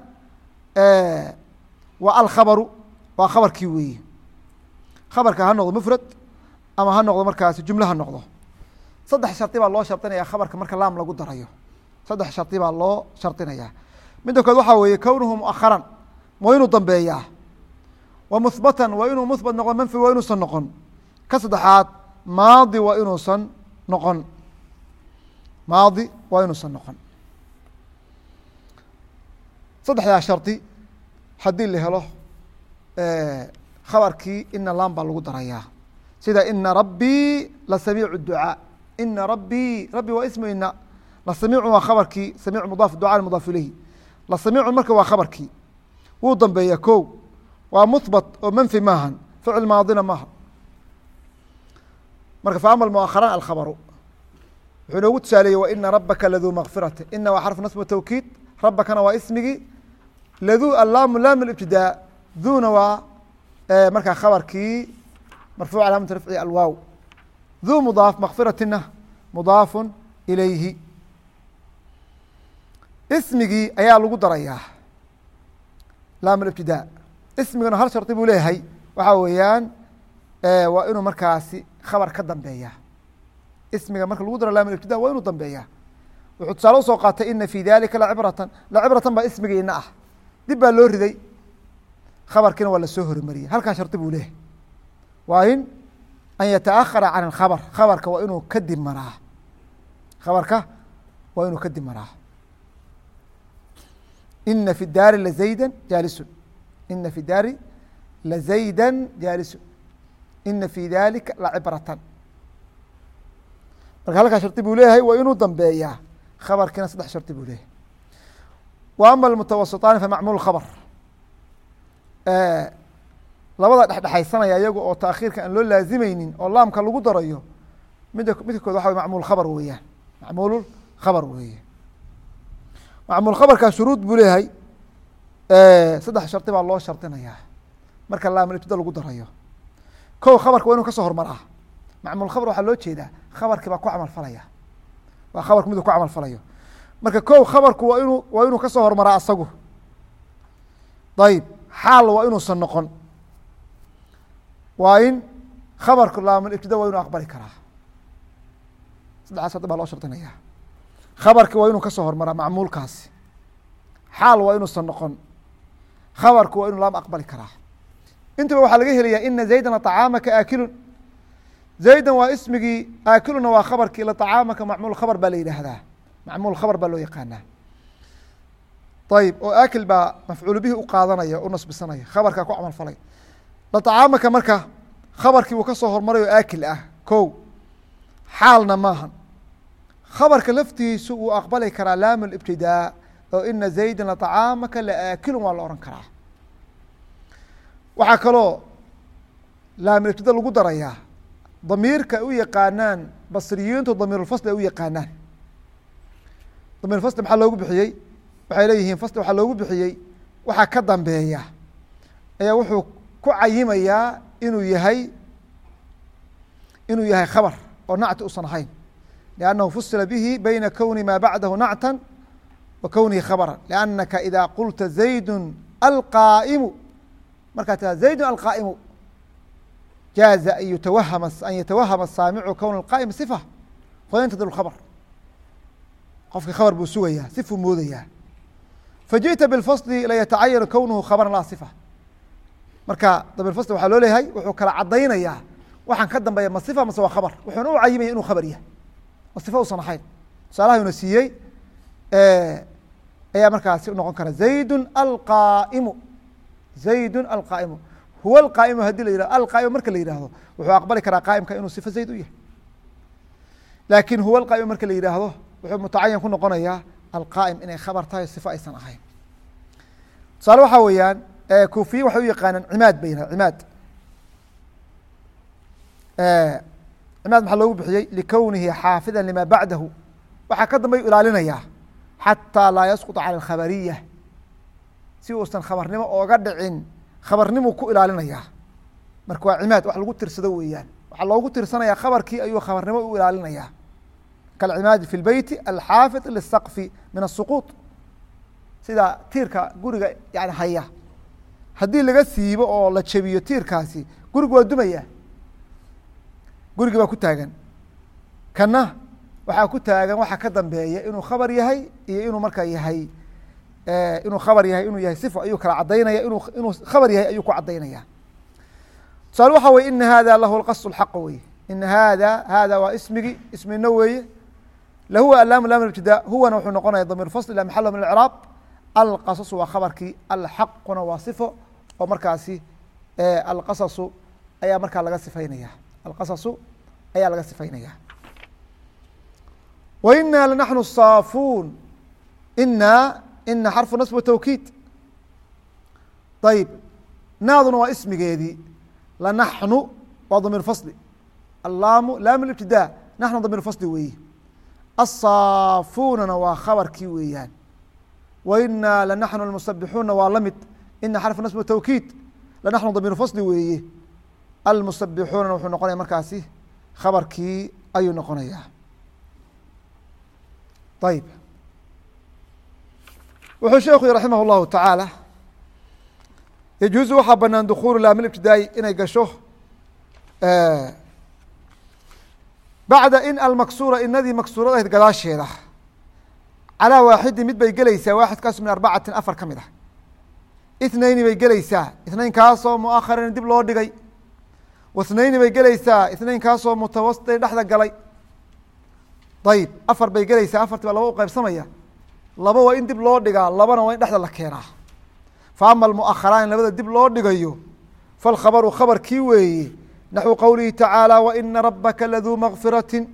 waa alkhabaru, waa khabarkii weeye. khabarka ha noqdo mufrad ama ha noqdo markaasi jumlo ha noqdo. saddex shardi baa loo shardinaya khabarka marka laam lagu darayo. saddex shardi baa loo shardinaya. midda kood waxaa weeye kownuhu muakharan waa inuu dambeeyaa, wa muhbatan waa inuu muhbat noqon, manfi waa inuusan noqon. ka saddexaad maadi waa inuusan noqon, maadi waa inuusan noqon. saddexdaa shardi haddii la helo khabarkii ina laan baa lagu darayaa, sida ina rabbii la samiicu ducaa. ina rabbii, rabbi waa ismu ina, la samiicu waa khabarkii, samiic mudaaf, ducaa mudaaf ilayhi. la samiicu marka waa khabarkii, wuu dambeeya kow, waa muhbat oo manfi maahan, ficil maadina maaha. marka faama muakharan alkhabaru wuxuu inoogu tusaaleeyey wa ina rabaka laduu makfirati. ina waa xarfu nasb tawkiid, rabakana waa ismigii, laduu allaamu laam ibtidaa, duuna waa markaa khabarkii marfuuc calaamatu rafci alwaaw, duu mudaaf, makfiratina mudaafu ilayhi. ismigii ayaa lagu darayaa laam ibtidaa. ismigana hal shardi buu leeyahay, waxaa weeyaan waa inuu markaasi khabar ka dambeeya. ismiga marka lagu daro laam ibtidaa waa inuu dambeeya. wuxuu tusaale usoo qaatay ina fi dalika lacibratan. lacibratan baa ismigiina ah, dib baa loo riday, khabarkiina waa lasoo hormariyey. halkaa shardi buu leeyahay, waa in an yataأkhara can اkhabr. khabarka waa inuu kadib maraa, khabarka waa inuu kadib maraa. ina fi daari lazayda jaalisun, ina fi daari lazayda jaalisun, ina fi dalika lacibratan. marka halkaa shardi buu leeyahay, waa inuu dambeeyaa. khabarkiina saddex shardi buu leeyahay. wa ama almutawasitaani famacmuul khabr, labada dhexdhexaysanaya iyaga oo taakhiirka aan loo laazimeynin oo laamka lagu darayo, midka kood waxa wey macmuul khabar weeyaan, macmuul khabar weeye. macmuul khabarkaa shuruud buu leeyahay, saddex shardi baa loo shardinayaa marka laamul ibtida lagu darayo. kow, khabarka waa inuu kasoo hormaraa. macmuul khabar waxaa loo jeedaa khabarkii baa ku camal falaya, waa khabarku miduu ku camal falayo. marka kow, khabarku waa inuu kasoo hormaraa asagu. ayib, xaal waa inuusan noqon, waa in khabarku laamul ibtida waa inuu aqbali karaa. saddexdaas shardi baa loo shardinaya. khabarki waa inuu kasoo hormaraa macmuulkaasi, xaal waa inuusan noqon, khabarku waa inuu laam aqbali karaa. intiba waxaa laga helayaa ina zaydan laطacaamaka aakilun. zaydan waa ismigii, aakiluna waa khabarkii, laطacaamaka macmuul khabar baa la yidhaahdaa, macmuul khabar baa loo yaqaanaa. ayib, oo aakil baa mafcuul bihi u qaadanaya, u nasbisanaya, khabarkaa ku camal falay. laطacaamaka marka khabarkii uu kasoo hormaray oo aakil ah, kow, xaalna maahan. khabarka laftiisu uu aqbali karaa laam ibtidaa, oo ina zaydan laطacaamaka laaakilun waa la ohan karaa. waxaa kaloo laam ibtida lagu darayaa damiirka ay u yaqaanaan basriyiintu damiirulfasli ay u yaqaanaan. damiirulfasli maxaa loogu bixiyey? waxay leeyihiin fasli waxaa loogu bixiyey waxaa ka dambeeya ayaa wuxuu ku cayimayaa inuu yahay khabar oo nacti usan ahayn, liannahu fusila bihi bayna kowni maa bacdahu nactan wa kownihi khabara. liannaka idaa qulta zaydun alqaa'imu, markaa tia zaydun alqaa'imu, jaaza an yatawahama saamicu kowna alqaa'im sifa fayantadir khabr. qofkii khabar buu sugayaa, sifuu moodayaa. fajiئta biاlfasli layatacayanu kownuhu khabran laa sifa. marka damiirfasli waxaa loo leeyahay wuxuu kala cadaynayaa waxaan ka dambeeya ma sifa mase waa khabar, wuxuuna u cayimaya inuu khabar yahay, ma sifa usan ahayn. tusaalaha una siiyey ayaa markaasi noqon kara zaydun alqaa'imu, zaydun alqaa'imu. huwa alqaa'imu haddii la yihahdo, alqaa'imu marka la yihahdo wuxuu aqbali karaa qaa'imka inuu sifo zayd u yahay. laakiin huwa alqaa'imu marka la yidhaahdo wuxuu mutacayan ku noqonayaa alqaa'im inay khabar tahay, sifo aysan ahayn. tusaale waxaa weeyaan kuufiye waxay u yaqaanaan cimaad bay yihahda, cimaad. cimaad maxaa loogu bixiyey? likownihi xaafidan lima bacdahu, waxaa ka dambeyu ilaalinayaa xataa laa yasquط cala alkhabariya, si uusan khabarnimo ooga dhicin, khabarnimuu ku ilaalinayaa. marka waa cimaad, wax lagu tirsado weeyaan, waxaa loogu tirsanayaa khabarkii ayuu khabarnimo u ilaalinayaa. kalcimaadi fi lbeyti alxaafid lisaqfi min asuquuط, sida tiirka guriga yani haya, haddii laga siibo oo la jebiyo tiirkaasi gurigu waa dumaya, gurigi baa ku taagan. kana waxaa ku taagan waxa ka dambeeya inuu khabar yahay iyo inuu markaa yahay inuu khabar yahay inuu yahay صifo ayuu kala cadaynaya inuu khabar yahay ayuu ku cadaynaya tusaale waxa weye ina hada lahu اlqaص الxaq weye ina hada waa ismigii ismina weeye lahuwa alaam lam ibtida huwana wuxuu noqonaya damiir fasl ila maxalo min اcraab alqaصصu waa khabarkii alxaquna waa صifo oo markaasi alqaصصu ayaa markaa laga sifaynaya alqaصصu ayaa laga sifaynaya وإنا لنحن الصافون إنا xرف نصب وتوkيid ayب naaduna waa ismigeedii لنحن waa ضمير فصل اللام laam الابتidاء نحن ضمير فصل weeye الصاafunana waa khabarkii weeyaan وإنا لنحن المسبحوna waa la mid إنا xرف نصب وتوkيid لنحن ضمير فصل weeye المسبحوnana wuxuu noqonaya markaasi khabarkii ayuu noqonaya ayb wuxuu sheekhu yihi raximah الlahu taعaalى yajuuزu waxaa banaan dukhuulu laam ibtidaa'i inay gasho bacda in almaksuura inadii maksuurad ahayd gadaasheeda calىa waaxidi mid bay gelaysaa waaxidkaas min arbacati afar ka mid ah ithnayni bay gelaysaa itnaynkaasoo muakhariin dib loo dhigay wathnayni bay gelaysaa itnaynkaasoo mutawasطin dhexda galay ayb afar bay gelaysaa afartii baa laba u qaybsamaya laba waa in dib loo dhigaa labana waa in dhexda la keenaa fa ama almuakharaani labada dib loo dhigayo falkhabaru khabarkii weeye naxwu qowlihi tacaalى waina rabaka laduu makfiratin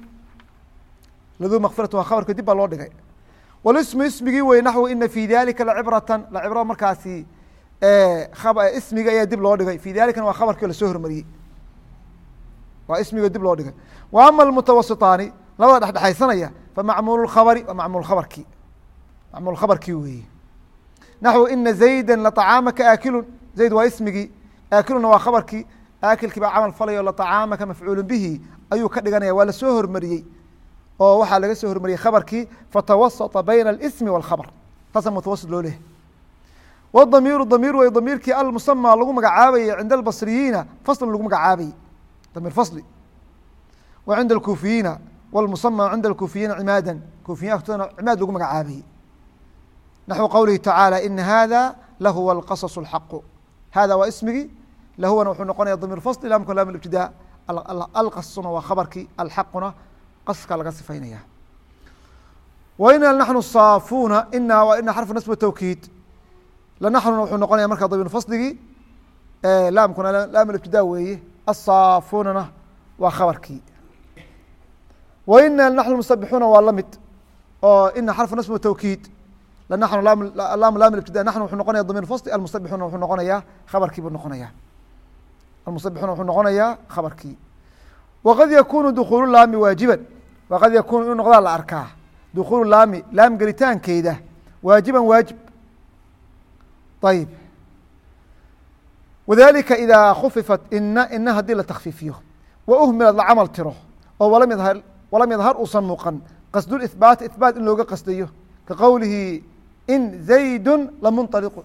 waa khabarkii dib baa loo dhigay walismu ismigii weye naxwu ina fi dalika lacibratan lacibro markaasi ismigi ayaa dib loo dhigay fi dalikana waa khabarkii lasoo hormariyey waa ismigii dib loo dhigay wa ama almutawasitaani labada dhexdhexaysanaya famacmuul khabari waa macmuul khabarkii macmuul khabarkii weeye naxwu ina zayda laطacaamaka aakilun zayd waa ismigii aakiluna waa khabarkii aakilkii baa camal falayo laطacaamaka mafcuulu bihi ayuu ka dhiganaya waa lasoo hormariyey oo waxaa laga soo hormariyey khabarkii fatawasطa bayna اlismi wاlkhabr taasa mutawasit loo lehay wdamiiru damiir way damiirkii almusama lagu magacaabayey cinda albasriyiina faslan lagu magacaabayey damiir fasli wa cinda alkuufiyiina wاlmusama cinda alkuufiyiina cimaada kuufiyin agtoodana cimaad lagu magacaabayey naxwu qowlihi tacaalى ina hada lahuwa alqaصص الxaqu hada waa ismigii lahuwana wuxuu noqonaya damiir fasl laamka laam ibtidaa alqasuna waa khabarkii alxaquna qaska laga sifaynaya waina naxnu saafuuna ina wa ina xarfu nasb tawkiid lanaxnuna wuxuu noqonaya markaa damiir fasligii laamkuna laam ibtidaa weeye asaafunana waa khabarkii waina naxnu musabixuuna waa la mid oo ina xarfu nasb tawkiid lanaxnu laam ibtida naxnu wuxuu noqonaya damiir fasli almusabixuuna wuxuu noqonayaa khabarkii buu noqonaya almusabixuuna wuxuu noqonayaa khabarkii waqad yakunu dukhuulu laami waajiban waqad yakunu inuu noqdaa la arkaa dukhuulu laami laam gelitaankeeda waajiban waajib ayib wadalika idaa khufifat ina haddii la takfiifiyo wa uhmilad la camal tiro oo walam yadhar uusan muuqan qasduihbaati ihbaat in looga qasdayo ka qowlihi in zaydu lamunطaliqu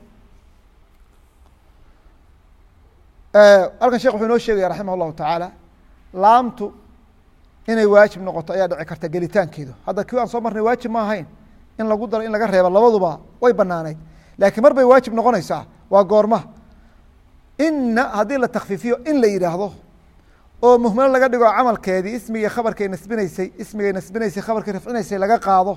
halkan shekh wuxuu inoo sheegaya raximah الlahu taعaalى laamtu inay waajib noqoto ayaa dhici karta gelitaankeedu hadda kii aan soo marnay waajib ma ahayn in lagu daro in laga reebo labaduba way banaaneyd laakiin mar bay waajib noqonaysaa waa goorma ina haddii la takfiifiyo in la yidhaahdo oo muhmalo laga dhigo camalkeedii ismigii khabarkay nasbinaysay ismigay nasbinaysay khabarkay rafcinaysay laga qaado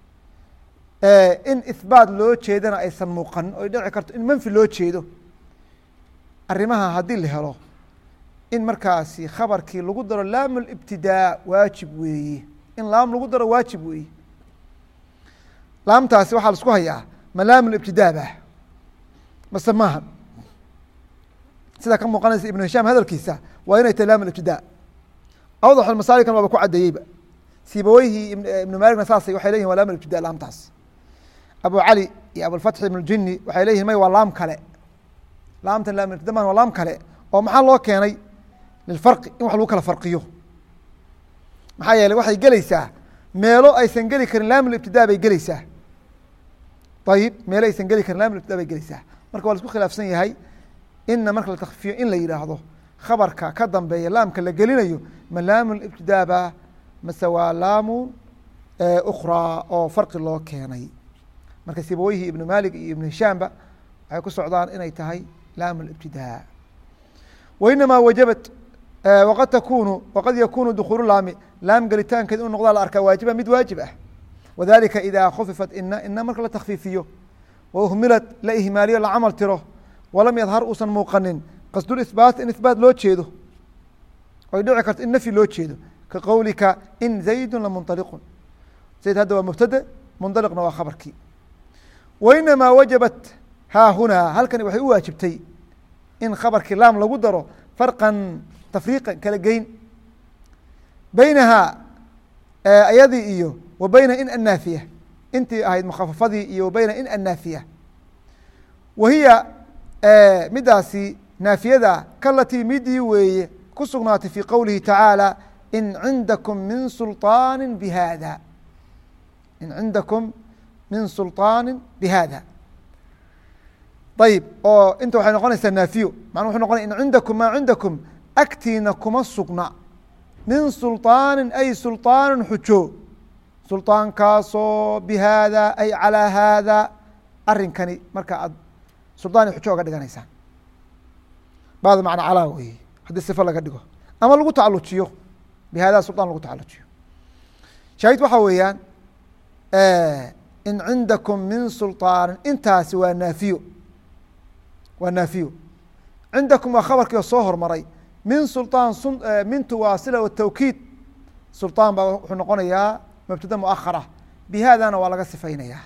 in ihbaat loo jeedana aysan muuqanin oy dhici karto in manfi loo jeedo arrimaha haddii la helo in markaasi khabarkii lagu daro laam اlibtidaa waajib weeye in laam lagu daro waajib weeye laamtaasi waxaa la isku hayaa ma laam اlibtidaa ba mase maaha sida ka muuqanaysa ibnu hishaam hadalkiisa waa inay tahay laam اlibtidaa awdax masaalikan waaba ku caddeeyeyba sibaweyhi ibnu maaligna saasay waxay leyihin waa laam اlibtidaa laamtaas abu cali iyo abulfatxi ibn ljini waxay leyihin may waa laam kale laamtan laam ibtida ma waa laam kale oo maxaa loo keenay lilfarqi in wax lagu kala farqiyo maxaa yeeley waxay gelaysaa meelo aysan geli karin laam libtidaa bay gelaysaa ayib meelo aysan geli karin laam libtidaa bay gelaysaa marka waa la isku khilaafsan yahay ina marka la takfiifiyo in la yidhaahdo khabarka ka dambeeya laamka la gelinayo ma laamu libtidaa ba mase waa laamu أخرى oo farqi loo keenay marka sibawayhi ibn malik iyo ibn hishaamba waxay ku socdaan inay tahay laam الابtidاء وإنما wajabat وqad yakunu dخuل laami laam gelitaankeed inu noqdaa la arkaa waajiba mid waajib ah وذalika إida khufifat ina marka la takfiifiyo وأhmilad la ihmaaliyo la camal tiro walam yadhar uusan muuqanin qasdu isbaat in isbaat loo jeedo oy dhici karto in nafyi loo jeedo ka qowlika in zaydu lamunطaliqu zayd hadda waa mubtade munطaliqna waa khabarkii wainamaa wajabat haa hunaa halkani waxay u waajibtay in khabarkii laam lagu daro farqan tafriiqan kala geyn beynahaa ayadii iyo wa beyna in annaafiya intii ahayd mukhafafadii iyo wa beyna in annaafiya wa hiya midaasi naafiyada kalatii midii weeye ku sugnaatay fii qowlihi tacaalى in cindakum min sulطaani bihada in cindakum min sulطaani bihada ayib oo inta waxay noqonaysaa naafiyo macnuu wuxuu noqonaya in cindakum maa cindakum agtiina kuma sugna min sulطaani ay sulطaani xujo sulطaankaasoo bihada ay calىa haada arinkani marka aad sulطaani xujo oga dhiganaysaan bada macna calaa weye haddii sifo laga dhigo ama lagu tacalujiyo bihada sulطan lagu tacalujiyo shaahid waxaa weeyaan in cindakum min sulطaanin intaasi waa naafiyo cindakum waa khabarkii oo soo hormaray min sulطaan mintu waa sila tawkiid sulطaan baa wuxuu noqonayaa mubtada muakhara bihadana waa laga sifaynayaa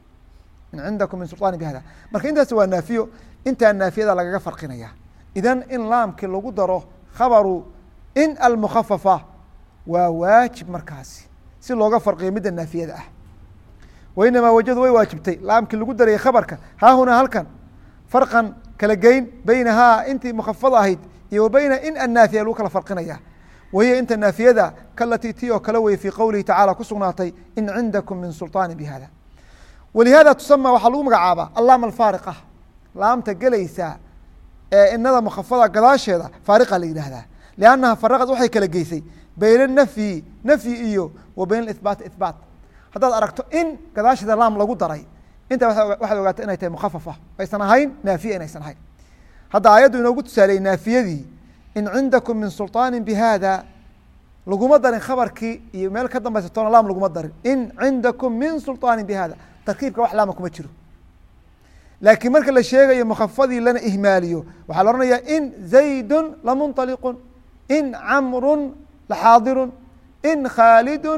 in cindakum min sulطaani bihada marka intaasi waa naafiyo intaa naafiyada lagaga farqinaya idan in laamkii lagu daro khabaru in almukhafafa waa waajib markaasi si looga farqiyo midda naafiyada ah wainamaa wajadu way waajibtay laamkii lagu darayay khabarka haa hunaa halkan farqan kala geyn beynahaa intii mukhafada ahayd iyo wa beyna in annaafiya lagu kala farqinaya wahiya inta naafiyada kalatii tii oo kale weye fii qowlihi tacala ku sugnaatay in cindakum min sulطaani bihada walihada tusama waxaa lagu magacaabaa allaam alfaariqa laamta gelaysaa ee inada mukhafada gadaasheeda faariqa la yidhaahdaa liannaha faraqad waxay kala geysay beyna nafyi nafyi iyo wa beyna ihbaati ihbaat haddaad aragto in gadaasheeda laam lagu daray inta waxaad ogaata inay tahay mukhafafa aysan ahayn naafiya inaysan ahayn hadda aayaddu inoogu tusaaleyey naafiyadii in cindakum min sulطaani bihada laguma darin khabarkii iyo meel ka dambaysa toona laam laguma darin in cindakum min sulطaani bihada tarkiibka wax laama kuma jiro laakiin marka la sheegayo mukhafadii lana ihmaaliyo waxaa la ohanayaa in zaydu lamunطaliqu in camru laxaadiru in khaalidu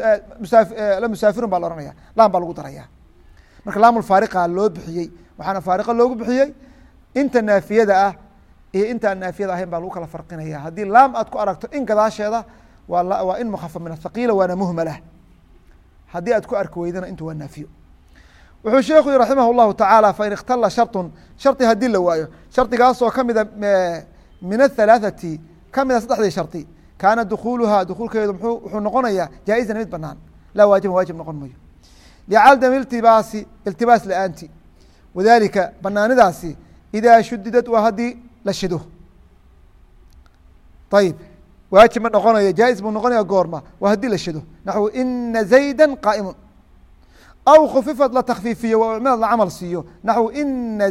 lamusaafirun baa la ohanaya laam baa lagu daraya marka laam faariqa loo bixiyey waxaana faariqa loogu bixiyey inta naafiyada ah iyo inta aan naafiyada ahayn baa lagu kala farqinaya haddii laam aad ku aragto in gadaasheeda waa in mukhafa min athaqiila waana muhmalah haddii aad ku arki weydana intu waa naafiyo wuxuu sheekhu yihi raximah الlahu taعaalى fain ikhtala sharطu shardi haddii la waayo shardigaasoo kamida min aلhalaaثati kamida saddexdii shardi kaana dukuluhaa dukuulkeedu wuxuu noqonayaa jaa-izan mid banaan laa waajiba waajib noqon mayo licadami iltibaas la-aanti wadalika banaanidaasi idaa shudidad waa haddii la shido ayib waajib ma noqonayo jaa-iz buu noqonaya goorma waa haddii la shido naxwu ina zayda qaa'imu aw khufifad la takfiifiyo waa ucminad la camal siiyo naxwu ina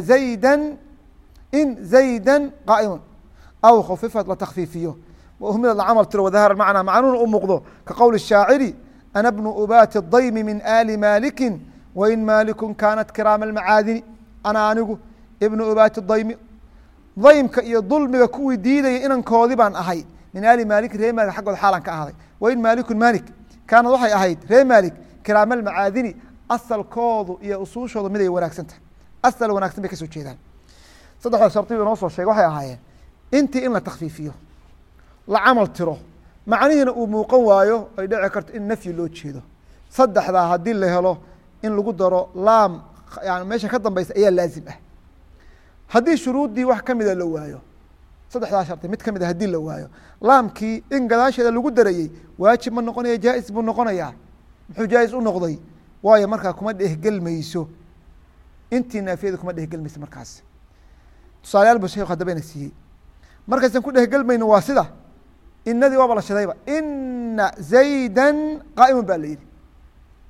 zayda qaa'imu aw khufifad la takfiifiyo uhmilad la camal tiro wadahara macnaa macnuuna u muuqdo ka qowl الshaaciri ana bnu ubaati الdaymi min ali maliki wain maaliku kaanat kiraama اlmacaadini ana anigu ibnu ubaati daymi daymka iyo dulmiga kuwii diidaya inankoodii baan ahay min ali maalikin ree maalik xaggooda xaalan ka ahday wain maalikun maalik kaanad waxay ahayd ree maalik kiraama almacaadini asalkoodu iyo usuushoodu miday wanaagsan tahay asal wanaagsan bay kasoo jeedaan saddexda shardibu inoo soo sheegay waxay ahaayeen intii in la takfiifiyo la camal tiro macnihiina uu muuqan waayo ay dhici karto in nafyi loo jeedo saddexdaa haddii la helo in lagu daro laam yani meesha ka dambaysa ayaa laazim ah haddii shuruuddii wax kamida la waayo saddexdaa shardi mid kamid a haddii la waayo laamkii in gadaasheeda lagu darayey waajib ma noqonaya jaa-is buu noqonayaa muxuu jaa-is u noqday waayo markaa kuma dhehgelmayso intii naafiyada kuma dhehgelmayso markaas tusaalayaal bu sheekhu haddabayna siiyey markaysan ku dhehgelmayno waa sida inadii waaba la shidayba ina zayda qaa'imun baa la yihi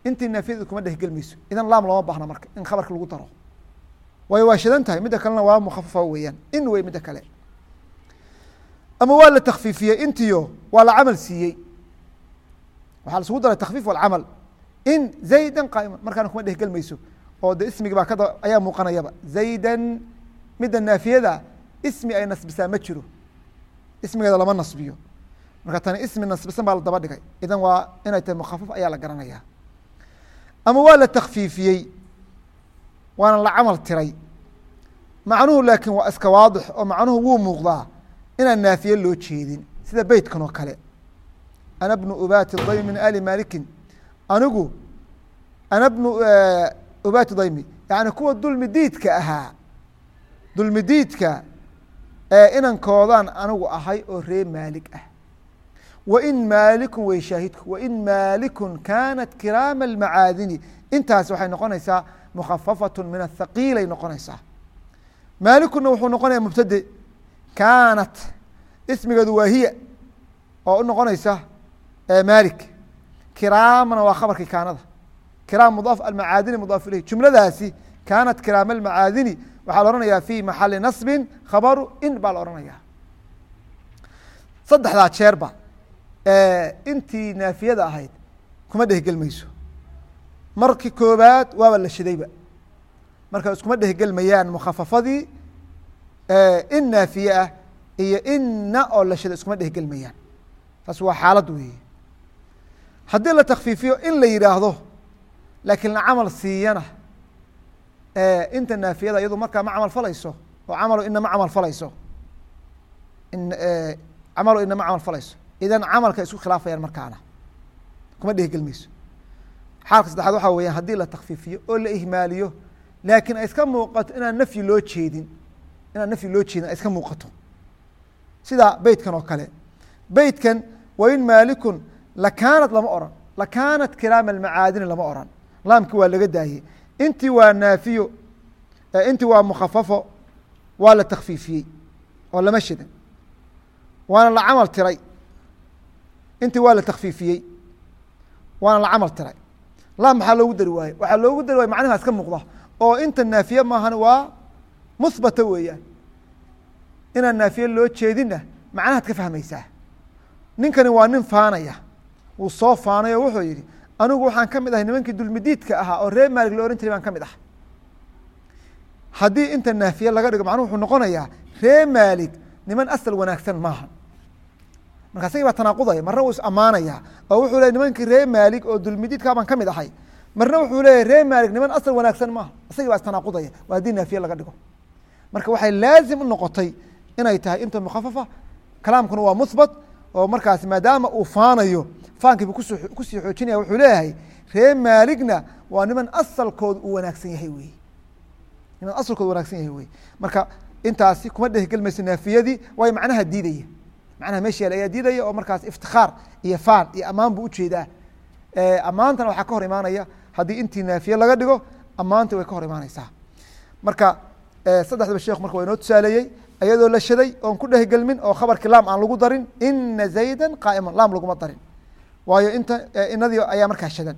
intii naafiyada kuma dhehgelmayso idan laam looma baahna marka in khabarka lagu daro waayo waa shidan tahay midda kalena waa mukhafafa weeyaan in wey midda kale ama waa la takfiifiyey intiyo waa la camal siiyey waxaa lasugu daray takfiif walcamal in zaydan qaa'iman markaana kuma dhehgelmayso oo de ismigi baa kada ayaa muuqanayaba zaydan midda naafiyada ismi ay nasbisaa ma jiro ismigeeda lama nasbiyo marka tani ismi nasbisan baa la daba dhigay idan waa inay tahay mukhafaf ayaa la garanaya ama waa la takfiifiyey waana la camal tiray macnuhu laakiin waa iska waadix oo macnuhu wuu muuqdaa inaan naafiye loo jeedin sida beytkan oo kale ana bnu ubati daymi min ali malikin anigu ana bnu ubati daymi yani kuwa dulmi diidka ahaa dulmi diidka inankoodan anigu ahay oo ree maalig ah wain maalikun way shaahidku wain maalikun kanat kiraama almacaadini intaas waxay noqonaysaa mukhafafaة min athaqiilay noqonaysaa maalikuna wuxuu noqonaya mubtade kaanat ismigeedu waa hiya oo u noqonaysa maalik kiraamana waa khabarkii kaanada kiraam mudaaf almacaadini mudaaf ilayh jumladaasi kaanat kiraama almacaadini waxaa la ohanayaa fi maxali nasbin khabaru in baa la ohanaya saddexdaa jeerba intii naafiyada ahayd kuma dhehgelmayso markii koobaad waaba la shidayba marka iskuma dhehgelmayaan mukhafafadii in naafiye ah iyo inna oo la shiday iskuma dhehgelmayaan taas waa xaalad weeye haddii la takfiifiyo in la yidhaahdo laakiin la camal siiyana inta naafiyada iyadu markaa ma camal falayso oo camalo ina ma camal falayso camalo ina ma camal falayso idan camalka isku khilaafayaan markaana kuma dhehgelmayso xaalka saddexaad waxaa weeyaan haddii la takfiifiyo oo la ihmaaliyo laakiin ay iska muuqato inaan nafyi loo jeedin ay iska muuqato sida beytkan oo kale beytkan wain maalikun lakaanat lama oran lakaanat kiraama almacaadini lama oran laamki waa laga daayey intii waa naafiyo intii waa mukhafafo waa la takfiifiyey oo lama shidan waana la camal tiray intii waa la takfiifiyey waana la camal tiray laam maxaa loogu dari waaye waxaa loogu dari waye macnaha iska muuqda oo inta naafiye maahan waa muhbata weeyaan inaan naafiye loo jeedinna macnahaad ka fahmaysaa ninkani waa nin faanaya wuu soo faanay oo wuxuu yidhi anigu waxaan ka mid ahay nimankii dulmidiidka ahaa oo reer maalig la ohan jiray baan ka mid ah haddii inta naafiye laga dhigo macnuhu wuxuu noqonayaa reer maalig niman asal wanaagsan maaha marka asagii baa tanaaqudaya marna wuu is ammaanaya oo wuxuu leey nimankii reer maalig oo dulmidiidkaa baan ka mid ahay marna wuxuu leeyahy reer maalig niman asal wanaagsan maaha asagii baa istanaaqudaya waa haddii naafiye laga dhigo marka waxay laazim u noqotay inay tahay inta mukhafafa kalaamkuna waa muhbat oo markaas maadaama uu faanayo faankiibu kusii xoojinaya wuxuu leeyahay reer maaligna waa niman asalkooda uu wanaagsan yahay wey niman asalkooda wanaagsan yahay wey marka intaasi kuma dhehgelmayso naafiyadii waayo macnaha diidaya macnaha meesha yaal ayaa diidaya oo markaas iftikaar iyo faan iyo ammaan buu ujeedaa ammaantana waxaa ka hor imaanaya haddii intii naafiye laga dhigo ammaanta way ka hor imaaneysaa marka saddexdaba sheekh marka waa inoo tusaaleeyey iyadoo la shaday oon ku dhehgelmin oo khabarkii laam aan lagu darin ina zayda qaa'iman laam laguma darin waayo inadii ayaa markaa shadan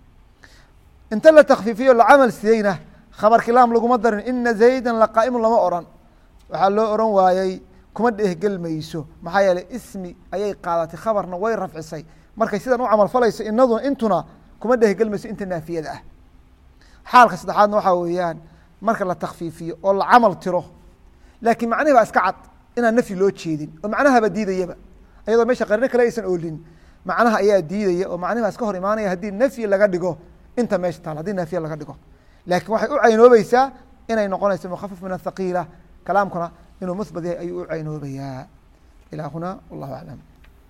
inta la takfiifiyo la camal siiyeyna khabarkii laam laguma darin ina zayda laqaa'imun lama oran waxaa loo oran waayey kuma dhehgelmayso maxaa yeeley ismi ayay qaadatay khabarna way rafcisay markay sidan u camal falayso inaduna intuna kuma dhehgelmayso inta naafiyada ah xaalka saddexaadna waxaa weeyaan marka la takfiifiyo oo la camal tiro laakiin macnihi baa iska cad inaan nafyi loo jeedin oo macnahaba diidayaba ayadoo meesha qarino kale aysan oolin macnaha ayaa diidaya oo macnihi baa iska hor imaanaya haddii nafyi laga dhigo inta meesha taal haddii naafiye laga dhigo laakiin waxay u caynoobaysaa inay noqonayso mukhafaf min athaqiila kalaamkuna inuu muhbat yahay ayuu u caynoobayaa ilaa huna wallahu aclam